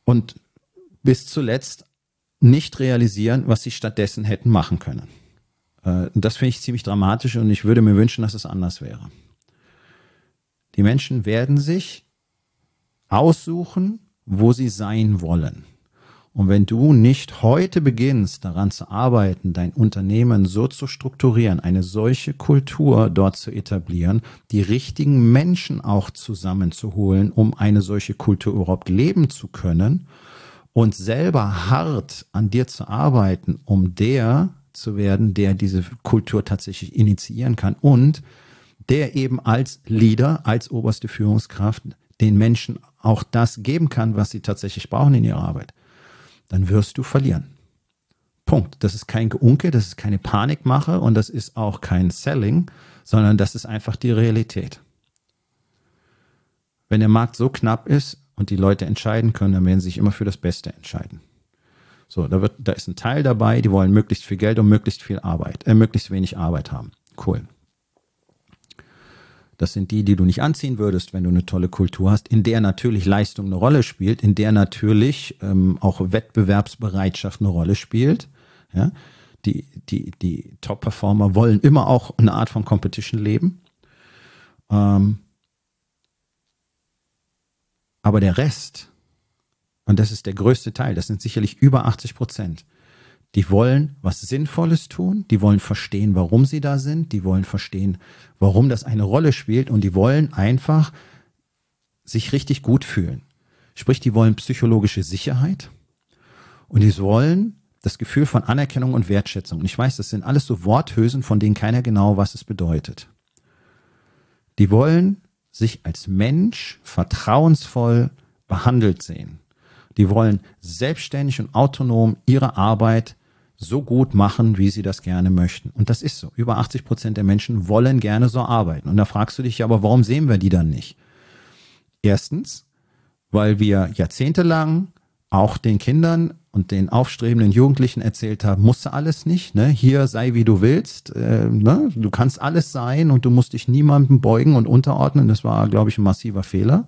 S1: und bis zuletzt nicht realisieren, was sie stattdessen hätten machen können. Äh, das finde ich ziemlich dramatisch und ich würde mir wünschen, dass es anders wäre. Die Menschen werden sich aussuchen, wo sie sein wollen. Und wenn du nicht heute beginnst, daran zu arbeiten, dein Unternehmen so zu strukturieren, eine solche Kultur dort zu etablieren, die richtigen Menschen auch zusammenzuholen, um eine solche Kultur überhaupt leben zu können und selber hart an dir zu arbeiten, um der zu werden, der diese Kultur tatsächlich initiieren kann und der eben als Leader, als oberste Führungskraft den Menschen auch das geben kann, was sie tatsächlich brauchen in ihrer Arbeit, dann wirst du verlieren. Punkt. Das ist kein Geunke, das ist keine Panikmache und das ist auch kein Selling, sondern das ist einfach die Realität. Wenn der Markt so knapp ist und die Leute entscheiden können, dann werden sie sich immer für das Beste entscheiden. So, da wird, da ist ein Teil dabei, die wollen möglichst viel Geld und möglichst viel Arbeit, äh, möglichst wenig Arbeit haben. Cool. Das sind die, die du nicht anziehen würdest, wenn du eine tolle Kultur hast, in der natürlich Leistung eine Rolle spielt, in der natürlich ähm, auch Wettbewerbsbereitschaft eine Rolle spielt. Ja? Die, die, die Top-Performer wollen immer auch eine Art von Competition leben. Ähm, aber der Rest, und das ist der größte Teil, das sind sicherlich über achtzig Prozent, die wollen was Sinnvolles tun, die wollen verstehen, warum sie da sind, die wollen verstehen, warum das eine Rolle spielt und die wollen einfach sich richtig gut fühlen. Sprich, die wollen psychologische Sicherheit und die wollen das Gefühl von Anerkennung und Wertschätzung. Und ich weiß, das sind alles so Worthülsen, von denen keiner genau was es bedeutet. Die wollen sich als Mensch vertrauensvoll behandelt sehen. Die wollen selbstständig und autonom ihre Arbeit so gut machen, wie sie das gerne möchten. Und das ist so. Über achtzig Prozent der Menschen wollen gerne so arbeiten. Und da fragst du dich ja, aber warum sehen wir die dann nicht? Erstens, weil wir jahrzehntelang auch den Kindern und den aufstrebenden Jugendlichen erzählt haben, musst du alles nicht, ne? Hier sei wie du willst, äh, ne? Du kannst alles sein und du musst dich niemandem beugen und unterordnen. Das war, glaube ich, ein massiver Fehler.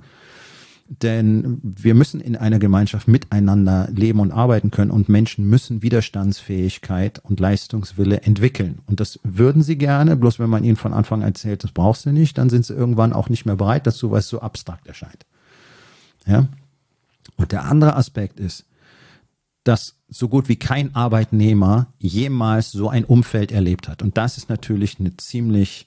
S1: Denn wir müssen in einer Gemeinschaft miteinander leben und arbeiten können und Menschen müssen Widerstandsfähigkeit und Leistungswille entwickeln. Und das würden sie gerne, bloß wenn man ihnen von Anfang an erzählt, das brauchst du nicht, dann sind sie irgendwann auch nicht mehr bereit dazu, weil es so abstrakt erscheint. Ja? Und der andere Aspekt ist, dass so gut wie kein Arbeitnehmer jemals so ein Umfeld erlebt hat. Und das ist natürlich eine ziemlich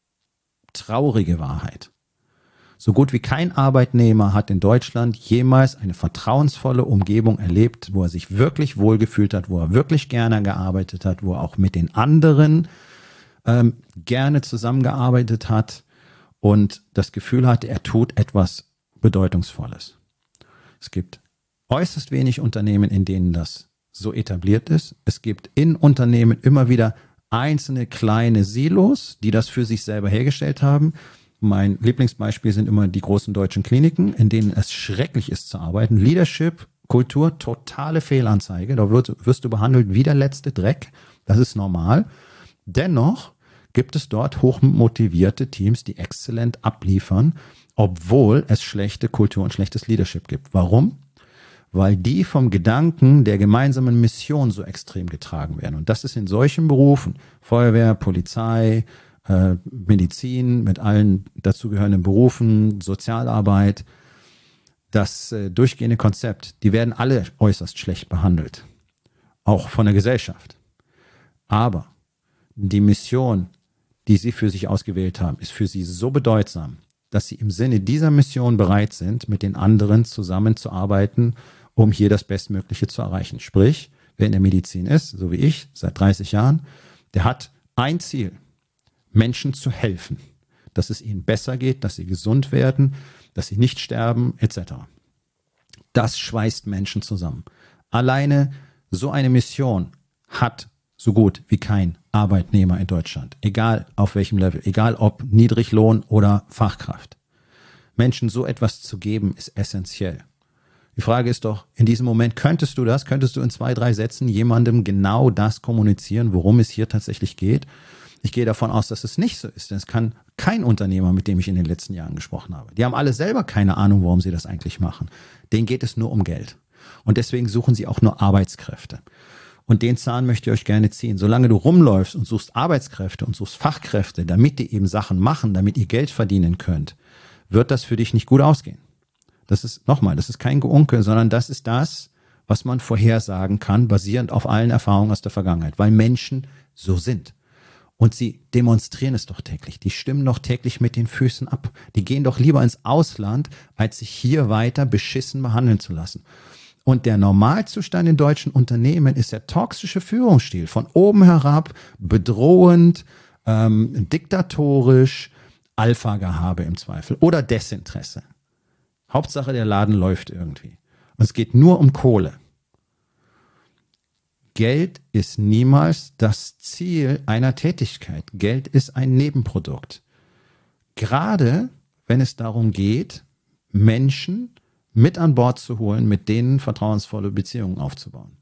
S1: traurige Wahrheit. So gut wie kein Arbeitnehmer hat in Deutschland jemals eine vertrauensvolle Umgebung erlebt, wo er sich wirklich wohlgefühlt hat, wo er wirklich gerne gearbeitet hat, wo er auch mit den anderen ähm, gerne zusammengearbeitet hat und das Gefühl hatte, er tut etwas Bedeutungsvolles. Es gibt äußerst wenig Unternehmen, in denen das so etabliert ist. Es gibt in Unternehmen immer wieder einzelne kleine Silos, die das für sich selber hergestellt haben. Mein Lieblingsbeispiel sind immer die großen deutschen Kliniken, in denen es schrecklich ist zu arbeiten. Leadership, Kultur, totale Fehlanzeige. Da wirst, wirst du behandelt wie der letzte Dreck. Das ist normal. Dennoch gibt es dort hochmotivierte Teams, die exzellent abliefern, obwohl es schlechte Kultur und schlechtes Leadership gibt. Warum? Weil die vom Gedanken der gemeinsamen Mission so extrem getragen werden. Und das ist in solchen Berufen, Feuerwehr, Polizei, äh, Medizin, mit allen dazugehörenden Berufen, Sozialarbeit, das äh, durchgehende Konzept, die werden alle äußerst schlecht behandelt. Auch von der Gesellschaft. Aber die Mission, die sie für sich ausgewählt haben, ist für sie so bedeutsam, dass sie im Sinne dieser Mission bereit sind, mit den anderen zusammenzuarbeiten, um hier das Bestmögliche zu erreichen. Sprich, wer in der Medizin ist, so wie ich, seit dreißig Jahren, der hat ein Ziel, Menschen zu helfen, dass es ihnen besser geht, dass sie gesund werden, dass sie nicht sterben, et cetera. Das schweißt Menschen zusammen. Alleine so eine Mission hat so gut wie kein Arbeitnehmer in Deutschland, egal auf welchem Level, egal ob Niedriglohn oder Fachkraft. Menschen so etwas zu geben, ist essentiell. Die Frage ist doch, in diesem Moment könntest du das, könntest du in zwei, drei Sätzen jemandem genau das kommunizieren, worum es hier tatsächlich geht? Ich gehe davon aus, dass es nicht so ist, denn es kann kein Unternehmer, mit dem ich in den letzten Jahren gesprochen habe. Die haben alle selber keine Ahnung, warum sie das eigentlich machen. Denen geht es nur um Geld. Und deswegen suchen sie auch nur Arbeitskräfte. Und den Zahn möchte ich euch gerne ziehen. Solange du rumläufst und suchst Arbeitskräfte und suchst Fachkräfte, damit die eben Sachen machen, damit ihr Geld verdienen könnt, wird das für dich nicht gut ausgehen. Das ist, nochmal, das ist kein Geunke, sondern das ist das, was man vorhersagen kann, basierend auf allen Erfahrungen aus der Vergangenheit, weil Menschen so sind. Und sie demonstrieren es doch täglich. Die stimmen doch täglich mit den Füßen ab. Die gehen doch lieber ins Ausland, als sich hier weiter beschissen behandeln zu lassen. Und der Normalzustand in deutschen Unternehmen ist der toxische Führungsstil. Von oben herab, bedrohend, ähm, diktatorisch, Alpha-Gehabe im Zweifel oder Desinteresse. Hauptsache, der Laden läuft irgendwie. Und es geht nur um Kohle. Geld ist niemals das Ziel einer Tätigkeit. Geld ist ein Nebenprodukt. Gerade wenn es darum geht, Menschen mit an Bord zu holen, mit denen vertrauensvolle Beziehungen aufzubauen.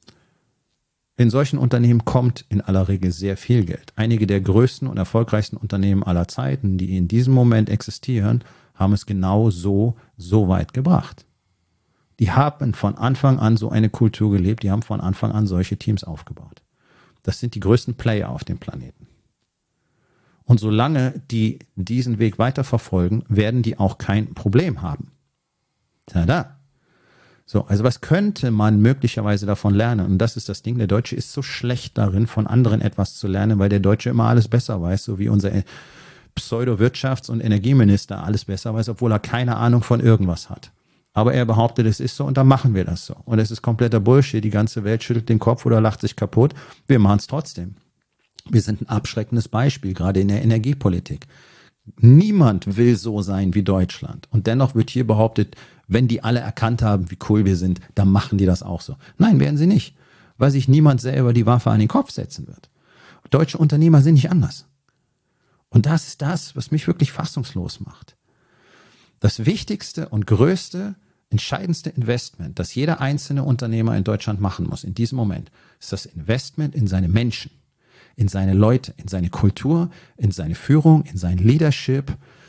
S1: In solchen Unternehmen kommt in aller Regel sehr viel Geld. Einige der größten und erfolgreichsten Unternehmen aller Zeiten, die in diesem Moment existieren, haben es genau so, so weit gebracht. Die haben von Anfang an so eine Kultur gelebt, die haben von Anfang an solche Teams aufgebaut. Das sind die größten Player auf dem Planeten. Und solange die diesen Weg weiterverfolgen, werden die auch kein Problem haben. Tada. So, also was könnte man möglicherweise davon lernen? Und das ist das Ding, der Deutsche ist so schlecht darin, von anderen etwas zu lernen, weil der Deutsche immer alles besser weiß, so wie unser Pseudo-Wirtschafts- und Energieminister alles besser weiß, obwohl er keine Ahnung von irgendwas hat. Aber er behauptet, es ist so und dann machen wir das so. Und es ist kompletter Bullshit. Die ganze Welt schüttelt den Kopf oder lacht sich kaputt. Wir machen es trotzdem. Wir sind ein abschreckendes Beispiel, gerade in der Energiepolitik. Niemand will so sein wie Deutschland. Und dennoch wird hier behauptet, wenn die alle erkannt haben, wie cool wir sind, dann machen die das auch so. Nein, werden sie nicht, weil sich niemand selber die Waffe an den Kopf setzen wird. Deutsche Unternehmer sind nicht anders. Und das ist das, was mich wirklich fassungslos macht. Das wichtigste und größte, entscheidendste Investment, das jeder einzelne Unternehmer in Deutschland machen muss in diesem Moment, ist das Investment in seine Menschen, in seine Leute, in seine Kultur, in seine Führung, in sein Leadership,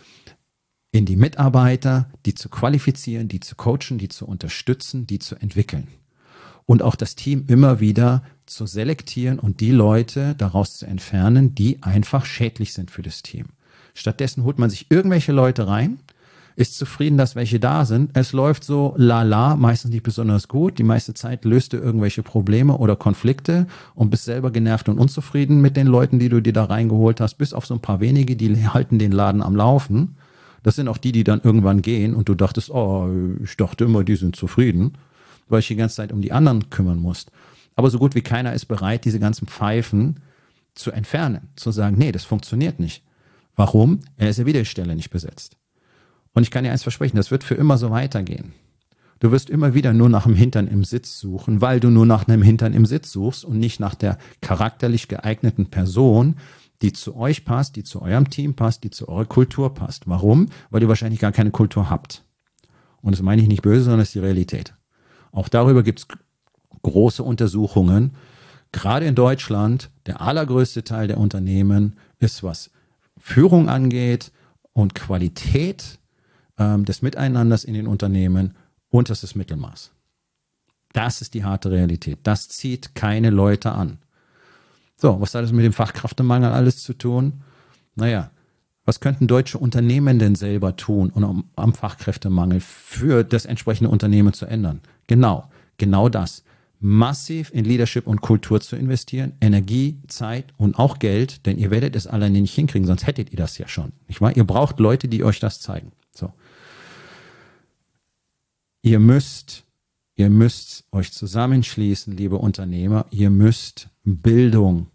S1: in die Mitarbeiter, die zu qualifizieren, die zu coachen, die zu unterstützen, die zu entwickeln. Und auch das Team immer wieder zu selektieren und die Leute daraus zu entfernen, die einfach schädlich sind für das Team. Stattdessen holt man sich irgendwelche Leute rein, ist zufrieden, dass welche da sind. Es läuft so lala, meistens nicht besonders gut. Die meiste Zeit löst du irgendwelche Probleme oder Konflikte und bist selber genervt und unzufrieden mit den Leuten, die du dir da reingeholt hast, bis auf so ein paar wenige, die halten den Laden am Laufen. Das sind auch die, die dann irgendwann gehen und du dachtest, oh, ich dachte immer, die sind zufrieden, weil ich die ganze Zeit um die anderen kümmern musst. Aber so gut wie keiner ist bereit, diese ganzen Pfeifen zu entfernen, zu sagen, nee, das funktioniert nicht. Warum? Er ist ja wieder die Stelle nicht besetzt. Und ich kann dir eins versprechen, das wird für immer so weitergehen. Du wirst immer wieder nur nach dem Hintern im Sitz suchen, weil du nur nach einem Hintern im Sitz suchst und nicht nach der charakterlich geeigneten Person, die zu euch passt, die zu eurem Team passt, die zu eurer Kultur passt. Warum? Weil ihr wahrscheinlich gar keine Kultur habt. Und das meine ich nicht böse, sondern das ist die Realität. Auch darüber gibt es große Untersuchungen. Gerade in Deutschland, der allergrößte Teil der Unternehmen ist, was Führung angeht und Qualität ähm, des Miteinanders in den Unternehmen, unterstes Mittelmaß. Das ist die harte Realität. Das zieht keine Leute an. So, was hat das mit dem Fachkräftemangel alles zu tun? Naja, was könnten deutsche Unternehmen denn selber tun, um am Fachkräftemangel für das entsprechende Unternehmen zu ändern? Genau, genau das. Massiv in Leadership und Kultur zu investieren, Energie, Zeit und auch Geld, denn ihr werdet es alleine nicht hinkriegen, sonst hättet ihr das ja schon. Nicht wahr? Ihr braucht Leute, die euch das zeigen. So. Ihr müsst, ihr müsst euch zusammenschließen, liebe Unternehmer. Ihr müsst Bildung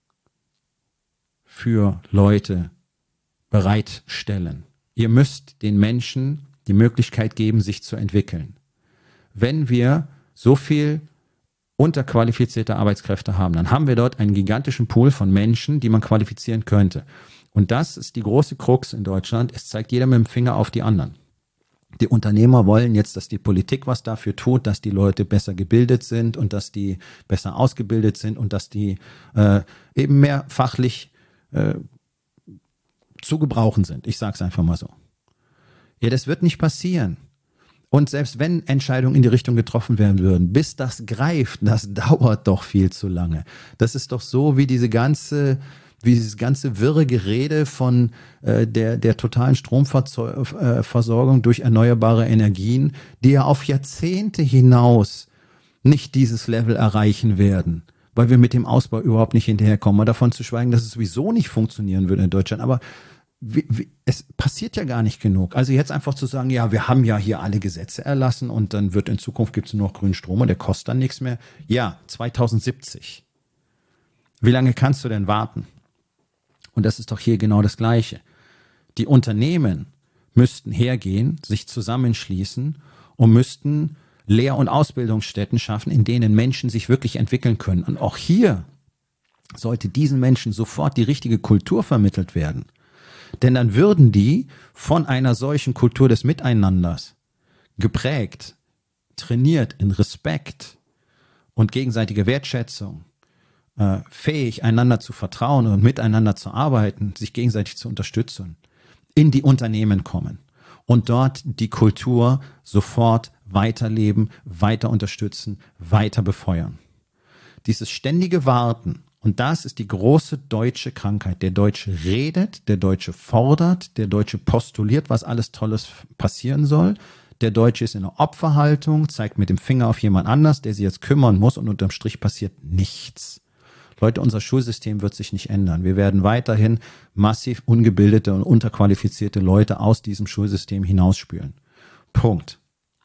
S1: für Leute bereitstellen. Ihr müsst den Menschen die Möglichkeit geben, sich zu entwickeln. Wenn wir so viel unterqualifizierte Arbeitskräfte haben, dann haben wir dort einen gigantischen Pool von Menschen, die man qualifizieren könnte. Und das ist die große Krux in Deutschland. Es zeigt jeder mit dem Finger auf die anderen. Die Unternehmer wollen jetzt, dass die Politik was dafür tut, dass die Leute besser gebildet sind und dass die besser ausgebildet sind und dass die äh, eben mehr fachlich äh, zu gebrauchen sind. Ich sage es einfach mal so. Ja, das wird nicht passieren. Und selbst wenn Entscheidungen in die Richtung getroffen werden würden, bis das greift, das dauert doch viel zu lange. Das ist doch so wie diese ganze, wie dieses ganze wirre Gerede von äh, der, der totalen Stromversorgung durch erneuerbare Energien, die ja auf Jahrzehnte hinaus nicht dieses Level erreichen werden, weil wir mit dem Ausbau überhaupt nicht hinterherkommen. Mal davon zu schweigen, dass es sowieso nicht funktionieren würde in Deutschland. Aber wie, wie, es passiert ja gar nicht genug. Also jetzt einfach zu sagen, ja, wir haben ja hier alle Gesetze erlassen und dann wird in Zukunft gibt es nur noch grünen Strom und der kostet dann nichts mehr. Ja, zweitausendsiebzig. Wie lange kannst du denn warten? Und das ist doch hier genau das Gleiche. Die Unternehmen müssten hergehen, sich zusammenschließen und müssten Lehr- und Ausbildungsstätten schaffen, in denen Menschen sich wirklich entwickeln können. Und auch hier sollte diesen Menschen sofort die richtige Kultur vermittelt werden. Denn dann würden die von einer solchen Kultur des Miteinanders geprägt, trainiert in Respekt und gegenseitige Wertschätzung, äh, fähig, einander zu vertrauen und miteinander zu arbeiten, sich gegenseitig zu unterstützen, in die Unternehmen kommen und dort die Kultur sofort weiterleben, weiter unterstützen, weiter befeuern. Dieses ständige Warten, und das ist die große deutsche Krankheit. Der Deutsche redet, der Deutsche fordert, der Deutsche postuliert, was alles Tolles passieren soll. Der Deutsche ist in einer Opferhaltung, zeigt mit dem Finger auf jemand anders, der sich jetzt kümmern muss und unterm Strich passiert nichts. Leute, unser Schulsystem wird sich nicht ändern. Wir werden weiterhin massiv ungebildete und unterqualifizierte Leute aus diesem Schulsystem hinausspülen. Punkt.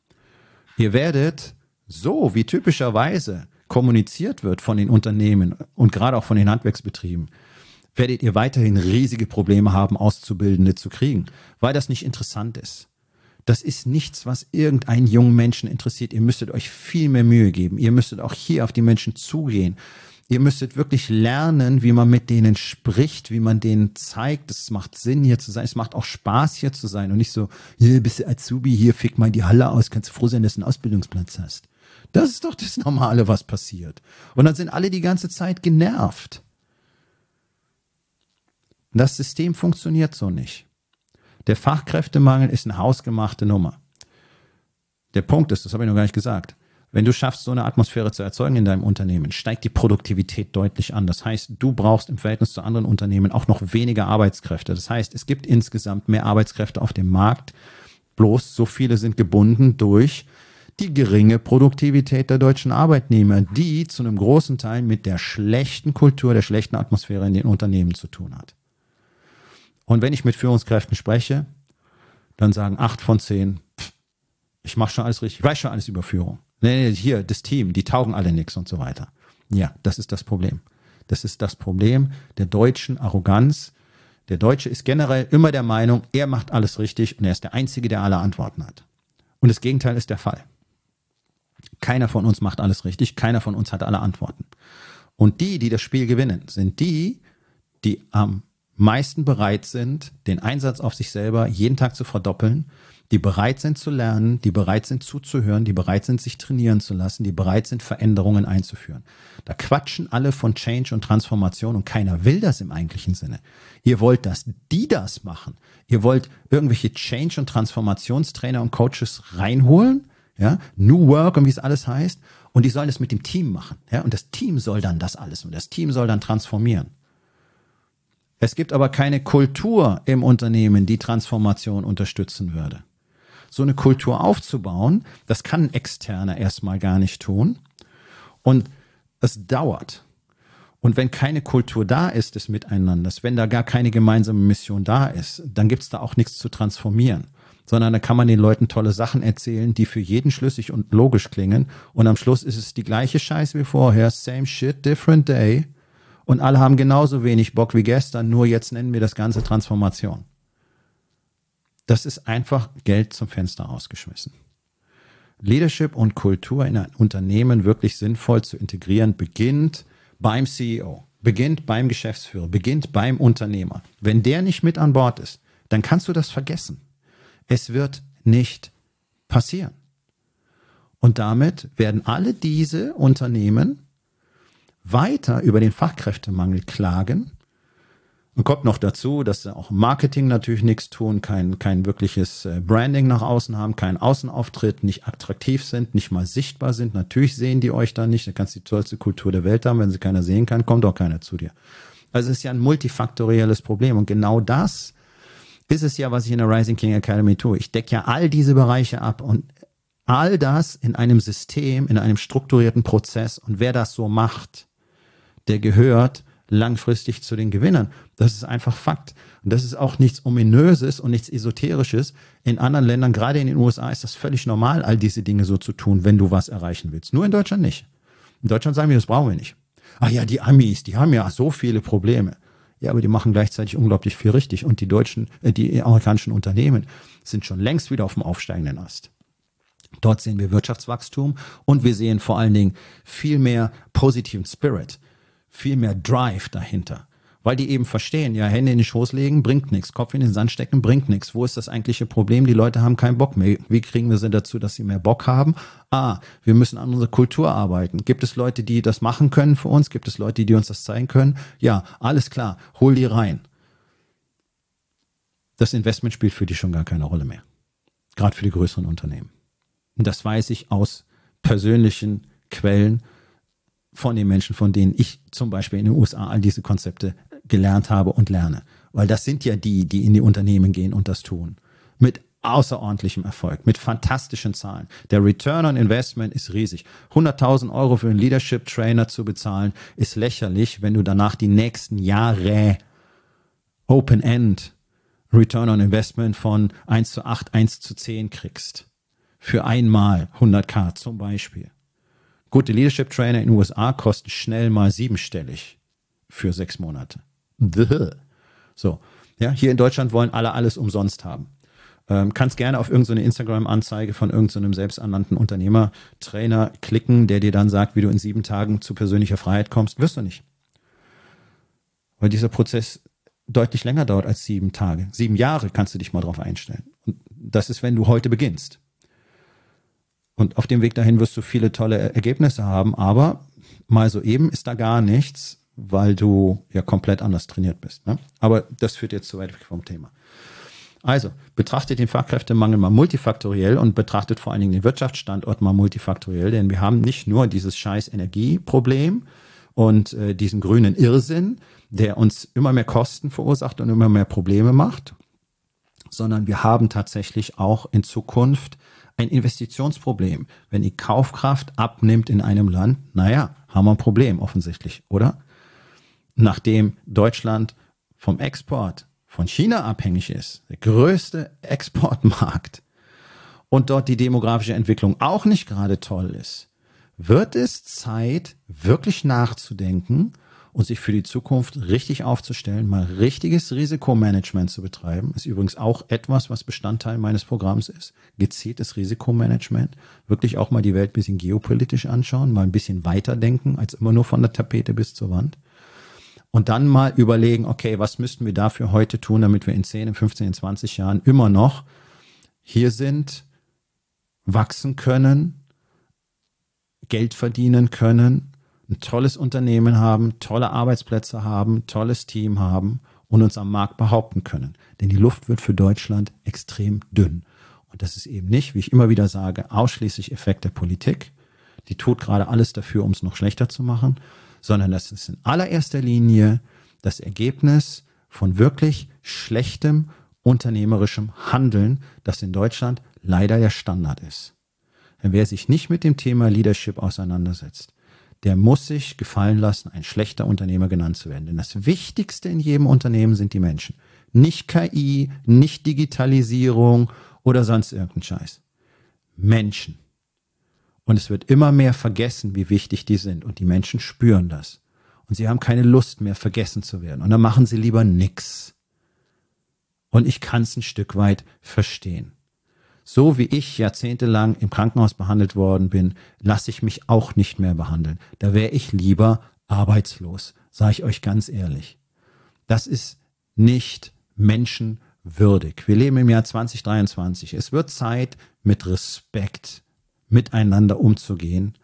S1: Ihr werdet so, wie typischerweise kommuniziert wird von den Unternehmen und gerade auch von den Handwerksbetrieben, werdet ihr weiterhin riesige Probleme haben, Auszubildende zu kriegen, weil das nicht interessant ist. Das ist nichts, was irgendeinen jungen Menschen interessiert. Ihr müsstet euch viel mehr Mühe geben. Ihr müsstet auch hier auf die Menschen zugehen. Ihr müsstet wirklich lernen, wie man mit denen spricht, wie man denen zeigt, es macht Sinn, hier zu sein. Es macht auch Spaß, hier zu sein und nicht so, hier bist du Azubi, hier fick mal die Halle aus, kannst du froh sein, dass du einen Ausbildungsplatz hast. Das ist doch das Normale, was passiert. Und dann sind alle die ganze Zeit genervt. Das System funktioniert so nicht. Der Fachkräftemangel ist eine hausgemachte Nummer. Der Punkt ist, das habe ich noch gar nicht gesagt, wenn du schaffst, so eine Atmosphäre zu erzeugen in deinem Unternehmen, steigt die Produktivität deutlich an. Das heißt, du brauchst im Verhältnis zu anderen Unternehmen auch noch weniger Arbeitskräfte. Das heißt, es gibt insgesamt mehr Arbeitskräfte auf dem Markt. Bloß so viele sind gebunden durch die geringe Produktivität der deutschen Arbeitnehmer, die zu einem großen Teil mit der schlechten Kultur, der schlechten Atmosphäre in den Unternehmen zu tun hat. Und wenn ich mit Führungskräften spreche, dann sagen acht von zehn, pff, ich mache schon alles richtig, ich weiß schon alles über Führung. Nee, nee, hier, das Team, die taugen alle nichts und so weiter. Ja, das ist das Problem. Das ist das Problem der deutschen Arroganz. Der Deutsche ist generell immer der Meinung, er macht alles richtig und er ist der Einzige, der alle Antworten hat. Und das Gegenteil ist der Fall. Keiner von uns macht alles richtig, keiner von uns hat alle Antworten. Und die, die das Spiel gewinnen, sind die, die am meisten bereit sind, den Einsatz auf sich selber jeden Tag zu verdoppeln, die bereit sind zu lernen, die bereit sind zuzuhören, die bereit sind, sich trainieren zu lassen, die bereit sind, Veränderungen einzuführen. Da quatschen alle von Change und Transformation und keiner will das im eigentlichen Sinne. Ihr wollt, dass die das machen. Ihr wollt irgendwelche Change- und Transformationstrainer und Coaches reinholen, ja, New Work und wie es alles heißt, und die sollen es mit dem Team machen, ja, und das Team soll dann das alles und das Team soll dann transformieren. Es gibt aber keine Kultur im Unternehmen, die Transformation unterstützen würde. So eine Kultur aufzubauen, das kann ein Externer erstmal gar nicht tun. Und es dauert. Und wenn keine Kultur da ist des Miteinanders, wenn da gar keine gemeinsame Mission da ist, dann gibt es da auch nichts zu transformieren. Sondern da kann man den Leuten tolle Sachen erzählen, die für jeden schlüssig und logisch klingen. Und am Schluss ist es die gleiche Scheiße wie vorher. Same shit, different day. Und alle haben genauso wenig Bock wie gestern, nur jetzt nennen wir das Ganze Transformation. Das ist einfach Geld zum Fenster rausgeschmissen. Leadership und Kultur in ein Unternehmen wirklich sinnvoll zu integrieren, beginnt beim C E O, beginnt beim Geschäftsführer, beginnt beim Unternehmer. Wenn der nicht mit an Bord ist, dann kannst du das vergessen. Es wird nicht passieren. Und damit werden alle diese Unternehmen weiter über den Fachkräftemangel klagen, Und kommt noch dazu, dass sie auch im Marketing natürlich nichts tun, kein, kein wirkliches Branding nach außen haben, keinen Außenauftritt, nicht attraktiv sind, nicht mal sichtbar sind. Natürlich sehen die euch da nicht. Du kannst die tollste Kultur der Welt haben, wenn sie keiner sehen kann, kommt auch keiner zu dir. Also es ist ja ein multifaktorielles Problem. Und genau das ist es ja, was ich in der Rising King Academy tue. Ich decke ja all diese Bereiche ab und all das in einem System, in einem strukturierten Prozess. Und wer das so macht, der gehört langfristig zu den Gewinnern. Das ist einfach Fakt. Und das ist auch nichts Ominöses und nichts Esoterisches. In anderen Ländern, gerade in den U S A, ist das völlig normal, all diese Dinge so zu tun, wenn du was erreichen willst. Nur in Deutschland nicht. In Deutschland sagen wir, das brauchen wir nicht. Ah ja, die Amis, die haben ja so viele Probleme. Ja, aber die machen gleichzeitig unglaublich viel richtig. Und die deutschen, äh, die amerikanischen Unternehmen sind schon längst wieder auf dem aufsteigenden Ast. Dort sehen wir Wirtschaftswachstum und wir sehen vor allen Dingen viel mehr positiven Spirit, viel mehr Drive dahinter. Weil die eben verstehen, ja, Hände in den Schoß legen bringt nichts, Kopf in den Sand stecken bringt nichts. Wo ist das eigentliche Problem? Die Leute haben keinen Bock mehr. Wie kriegen wir sie dazu, dass sie mehr Bock haben? Ah, wir müssen an unserer Kultur arbeiten. Gibt es Leute, die das machen können für uns? Gibt es Leute, die uns das zeigen können? Ja, alles klar, hol die rein. Das Investment spielt für die schon gar keine Rolle mehr. Gerade für die größeren Unternehmen. Und das weiß ich aus persönlichen Quellen von den Menschen, von denen ich zum Beispiel in den U S A all diese Konzepte gelernt habe und lerne. Weil das sind ja die, die in die Unternehmen gehen und das tun. Mit außerordentlichem Erfolg, mit fantastischen Zahlen. Der Return on Investment ist riesig. hunderttausend Euro für einen Leadership Trainer zu bezahlen, ist lächerlich, wenn du danach die nächsten Jahre Open-End Return on Investment von eins zu acht, eins zu zehn kriegst. Für einmal hunderttausend zum Beispiel. Gute Leadership Trainer in den U S A kosten schnell mal siebenstellig für sechs Monate. So, ja, hier in Deutschland wollen alle alles umsonst haben. Ähm, kannst gerne auf irgendeine Instagram-Anzeige von irgendeinem selbsternannten Unternehmer, Trainer klicken, der dir dann sagt, wie du in sieben Tagen zu persönlicher Freiheit kommst. Wirst du nicht. Weil dieser Prozess deutlich länger dauert als sieben Tage. Sieben Jahre kannst du dich mal drauf einstellen. Und das ist, wenn du heute beginnst. Und auf dem Weg dahin wirst du viele tolle Ergebnisse haben, aber mal so eben ist da gar nichts, weil du ja komplett anders trainiert bist. Ne? Aber das führt jetzt zu weit weg vom Thema. Also, betrachtet den Fachkräftemangel mal multifaktoriell und betrachtet vor allen Dingen den Wirtschaftsstandort mal multifaktoriell, denn wir haben nicht nur dieses scheiß Energieproblem und äh, diesen grünen Irrsinn, der uns immer mehr Kosten verursacht und immer mehr Probleme macht, sondern wir haben tatsächlich auch in Zukunft ein Investitionsproblem. Wenn die Kaufkraft abnimmt in einem Land, naja, haben wir ein Problem offensichtlich, oder? Nachdem Deutschland vom Export von China abhängig ist, der größte Exportmarkt, und dort die demografische Entwicklung auch nicht gerade toll ist, wird es Zeit, wirklich nachzudenken und sich für die Zukunft richtig aufzustellen, mal richtiges Risikomanagement zu betreiben. Ist übrigens auch etwas, was Bestandteil meines Programms ist. Gezieltes Risikomanagement. Wirklich auch mal die Welt ein bisschen geopolitisch anschauen, mal ein bisschen weiterdenken, als immer nur von der Tapete bis zur Wand. Und dann mal überlegen, okay, was müssten wir dafür heute tun, damit wir in zehn, in fünfzehn, in zwanzig Jahren immer noch hier sind, wachsen können, Geld verdienen können, ein tolles Unternehmen haben, tolle Arbeitsplätze haben, tolles Team haben und uns am Markt behaupten können. Denn die Luft wird für Deutschland extrem dünn. Und das ist eben nicht, wie ich immer wieder sage, ausschließlich Effekt der Politik. Die tut gerade alles dafür, um es noch schlechter zu machen, sondern das ist in allererster Linie das Ergebnis von wirklich schlechtem unternehmerischem Handeln, das in Deutschland leider der Standard ist. Denn wer sich nicht mit dem Thema Leadership auseinandersetzt, der muss sich gefallen lassen, ein schlechter Unternehmer genannt zu werden. Denn das Wichtigste in jedem Unternehmen sind die Menschen. Nicht K I, nicht Digitalisierung oder sonst irgendein Scheiß. Menschen. Und es wird immer mehr vergessen, wie wichtig die sind. Und die Menschen spüren das. Und sie haben keine Lust mehr, vergessen zu werden. Und dann machen sie lieber nix. Und ich kann es ein Stück weit verstehen. So wie ich jahrzehntelang im Krankenhaus behandelt worden bin, lasse ich mich auch nicht mehr behandeln. Da wäre ich lieber arbeitslos, sage ich euch ganz ehrlich. Das ist nicht menschenwürdig. Wir leben im Jahr zwanzig dreiundzwanzig. Es wird Zeit, mit Respekt miteinander umzugehen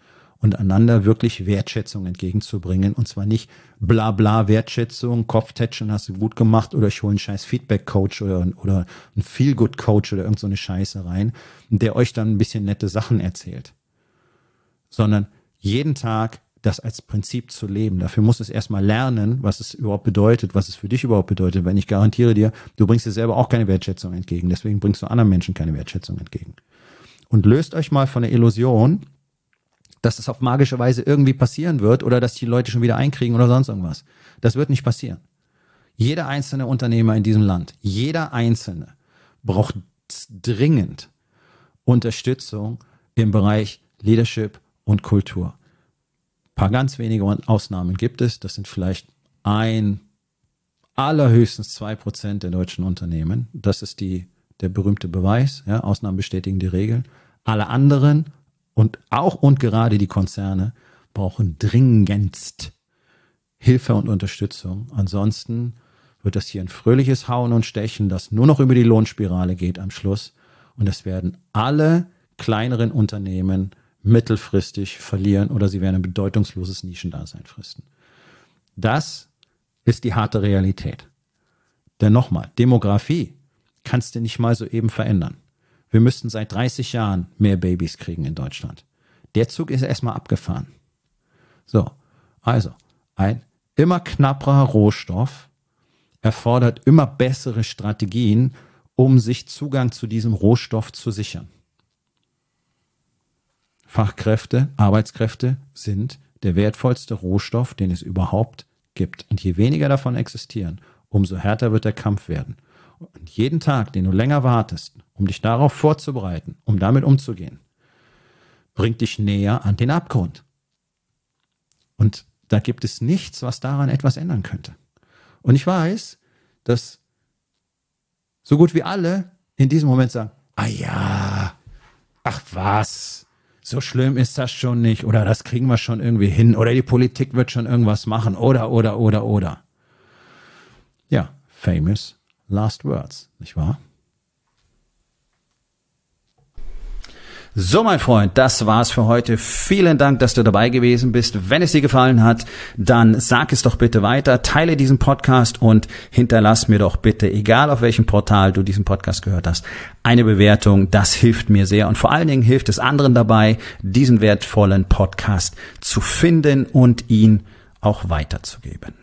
S1: und einander wirklich Wertschätzung entgegenzubringen. Und zwar nicht bla bla Wertschätzung, Kopftätschen hast du gut gemacht oder ich hole einen scheiß Feedback-Coach oder, oder einen Feel-Good-Coach oder irgend so eine Scheiße rein, der euch dann ein bisschen nette Sachen erzählt. Sondern jeden Tag das als Prinzip zu leben. Dafür musst du es erstmal lernen, was es überhaupt bedeutet, was es für dich überhaupt bedeutet. Wenn ich garantiere dir, du bringst dir selber auch keine Wertschätzung entgegen. Deswegen bringst du anderen Menschen keine Wertschätzung entgegen. Und löst euch mal von der Illusion, dass es auf magische Weise irgendwie passieren wird oder dass die Leute schon wieder einkriegen oder sonst irgendwas. Das wird nicht passieren. Jeder einzelne Unternehmer in diesem Land, jeder Einzelne braucht dringend Unterstützung im Bereich Leadership und Kultur. Ein paar ganz wenige Ausnahmen gibt es. Das sind vielleicht ein, allerhöchstens zwei Prozent der deutschen Unternehmen. Das ist die, der berühmte Beweis. Ja, Ausnahmen bestätigen die Regeln. Alle anderen und auch und gerade die Konzerne brauchen dringendst Hilfe und Unterstützung. Ansonsten wird das hier ein fröhliches Hauen und Stechen, das nur noch über die Lohnspirale geht am Schluss. Und es werden alle kleineren Unternehmen mittelfristig verlieren oder sie werden ein bedeutungsloses Nischendasein fristen. Das ist die harte Realität. Denn nochmal, Demografie kannst du nicht mal so eben verändern. Wir müssten seit dreißig Jahren mehr Babys kriegen in Deutschland. Der Zug ist erstmal abgefahren. So, also ein immer knapperer Rohstoff erfordert immer bessere Strategien, um sich Zugang zu diesem Rohstoff zu sichern. Fachkräfte, Arbeitskräfte sind der wertvollste Rohstoff, den es überhaupt gibt. Und je weniger davon existieren, umso härter wird der Kampf werden. Und jeden Tag, den du länger wartest, um dich darauf vorzubereiten, um damit umzugehen, bringt dich näher an den Abgrund. Und da gibt es nichts, was daran etwas ändern könnte. Und ich weiß, dass so gut wie alle in diesem Moment sagen, ah ja, ach was, so schlimm ist das schon nicht oder das kriegen wir schon irgendwie hin oder die Politik wird schon irgendwas machen oder, oder, oder, oder. Ja, famous last words, nicht wahr? So, mein Freund, das war's für heute. Vielen Dank, dass du dabei gewesen bist. Wenn es dir gefallen hat, dann sag es doch bitte weiter, teile diesen Podcast und hinterlass mir doch bitte, egal auf welchem Portal du diesen Podcast gehört hast, eine Bewertung. Das hilft mir sehr und vor allen Dingen hilft es anderen dabei, diesen wertvollen Podcast zu finden und ihn auch weiterzugeben.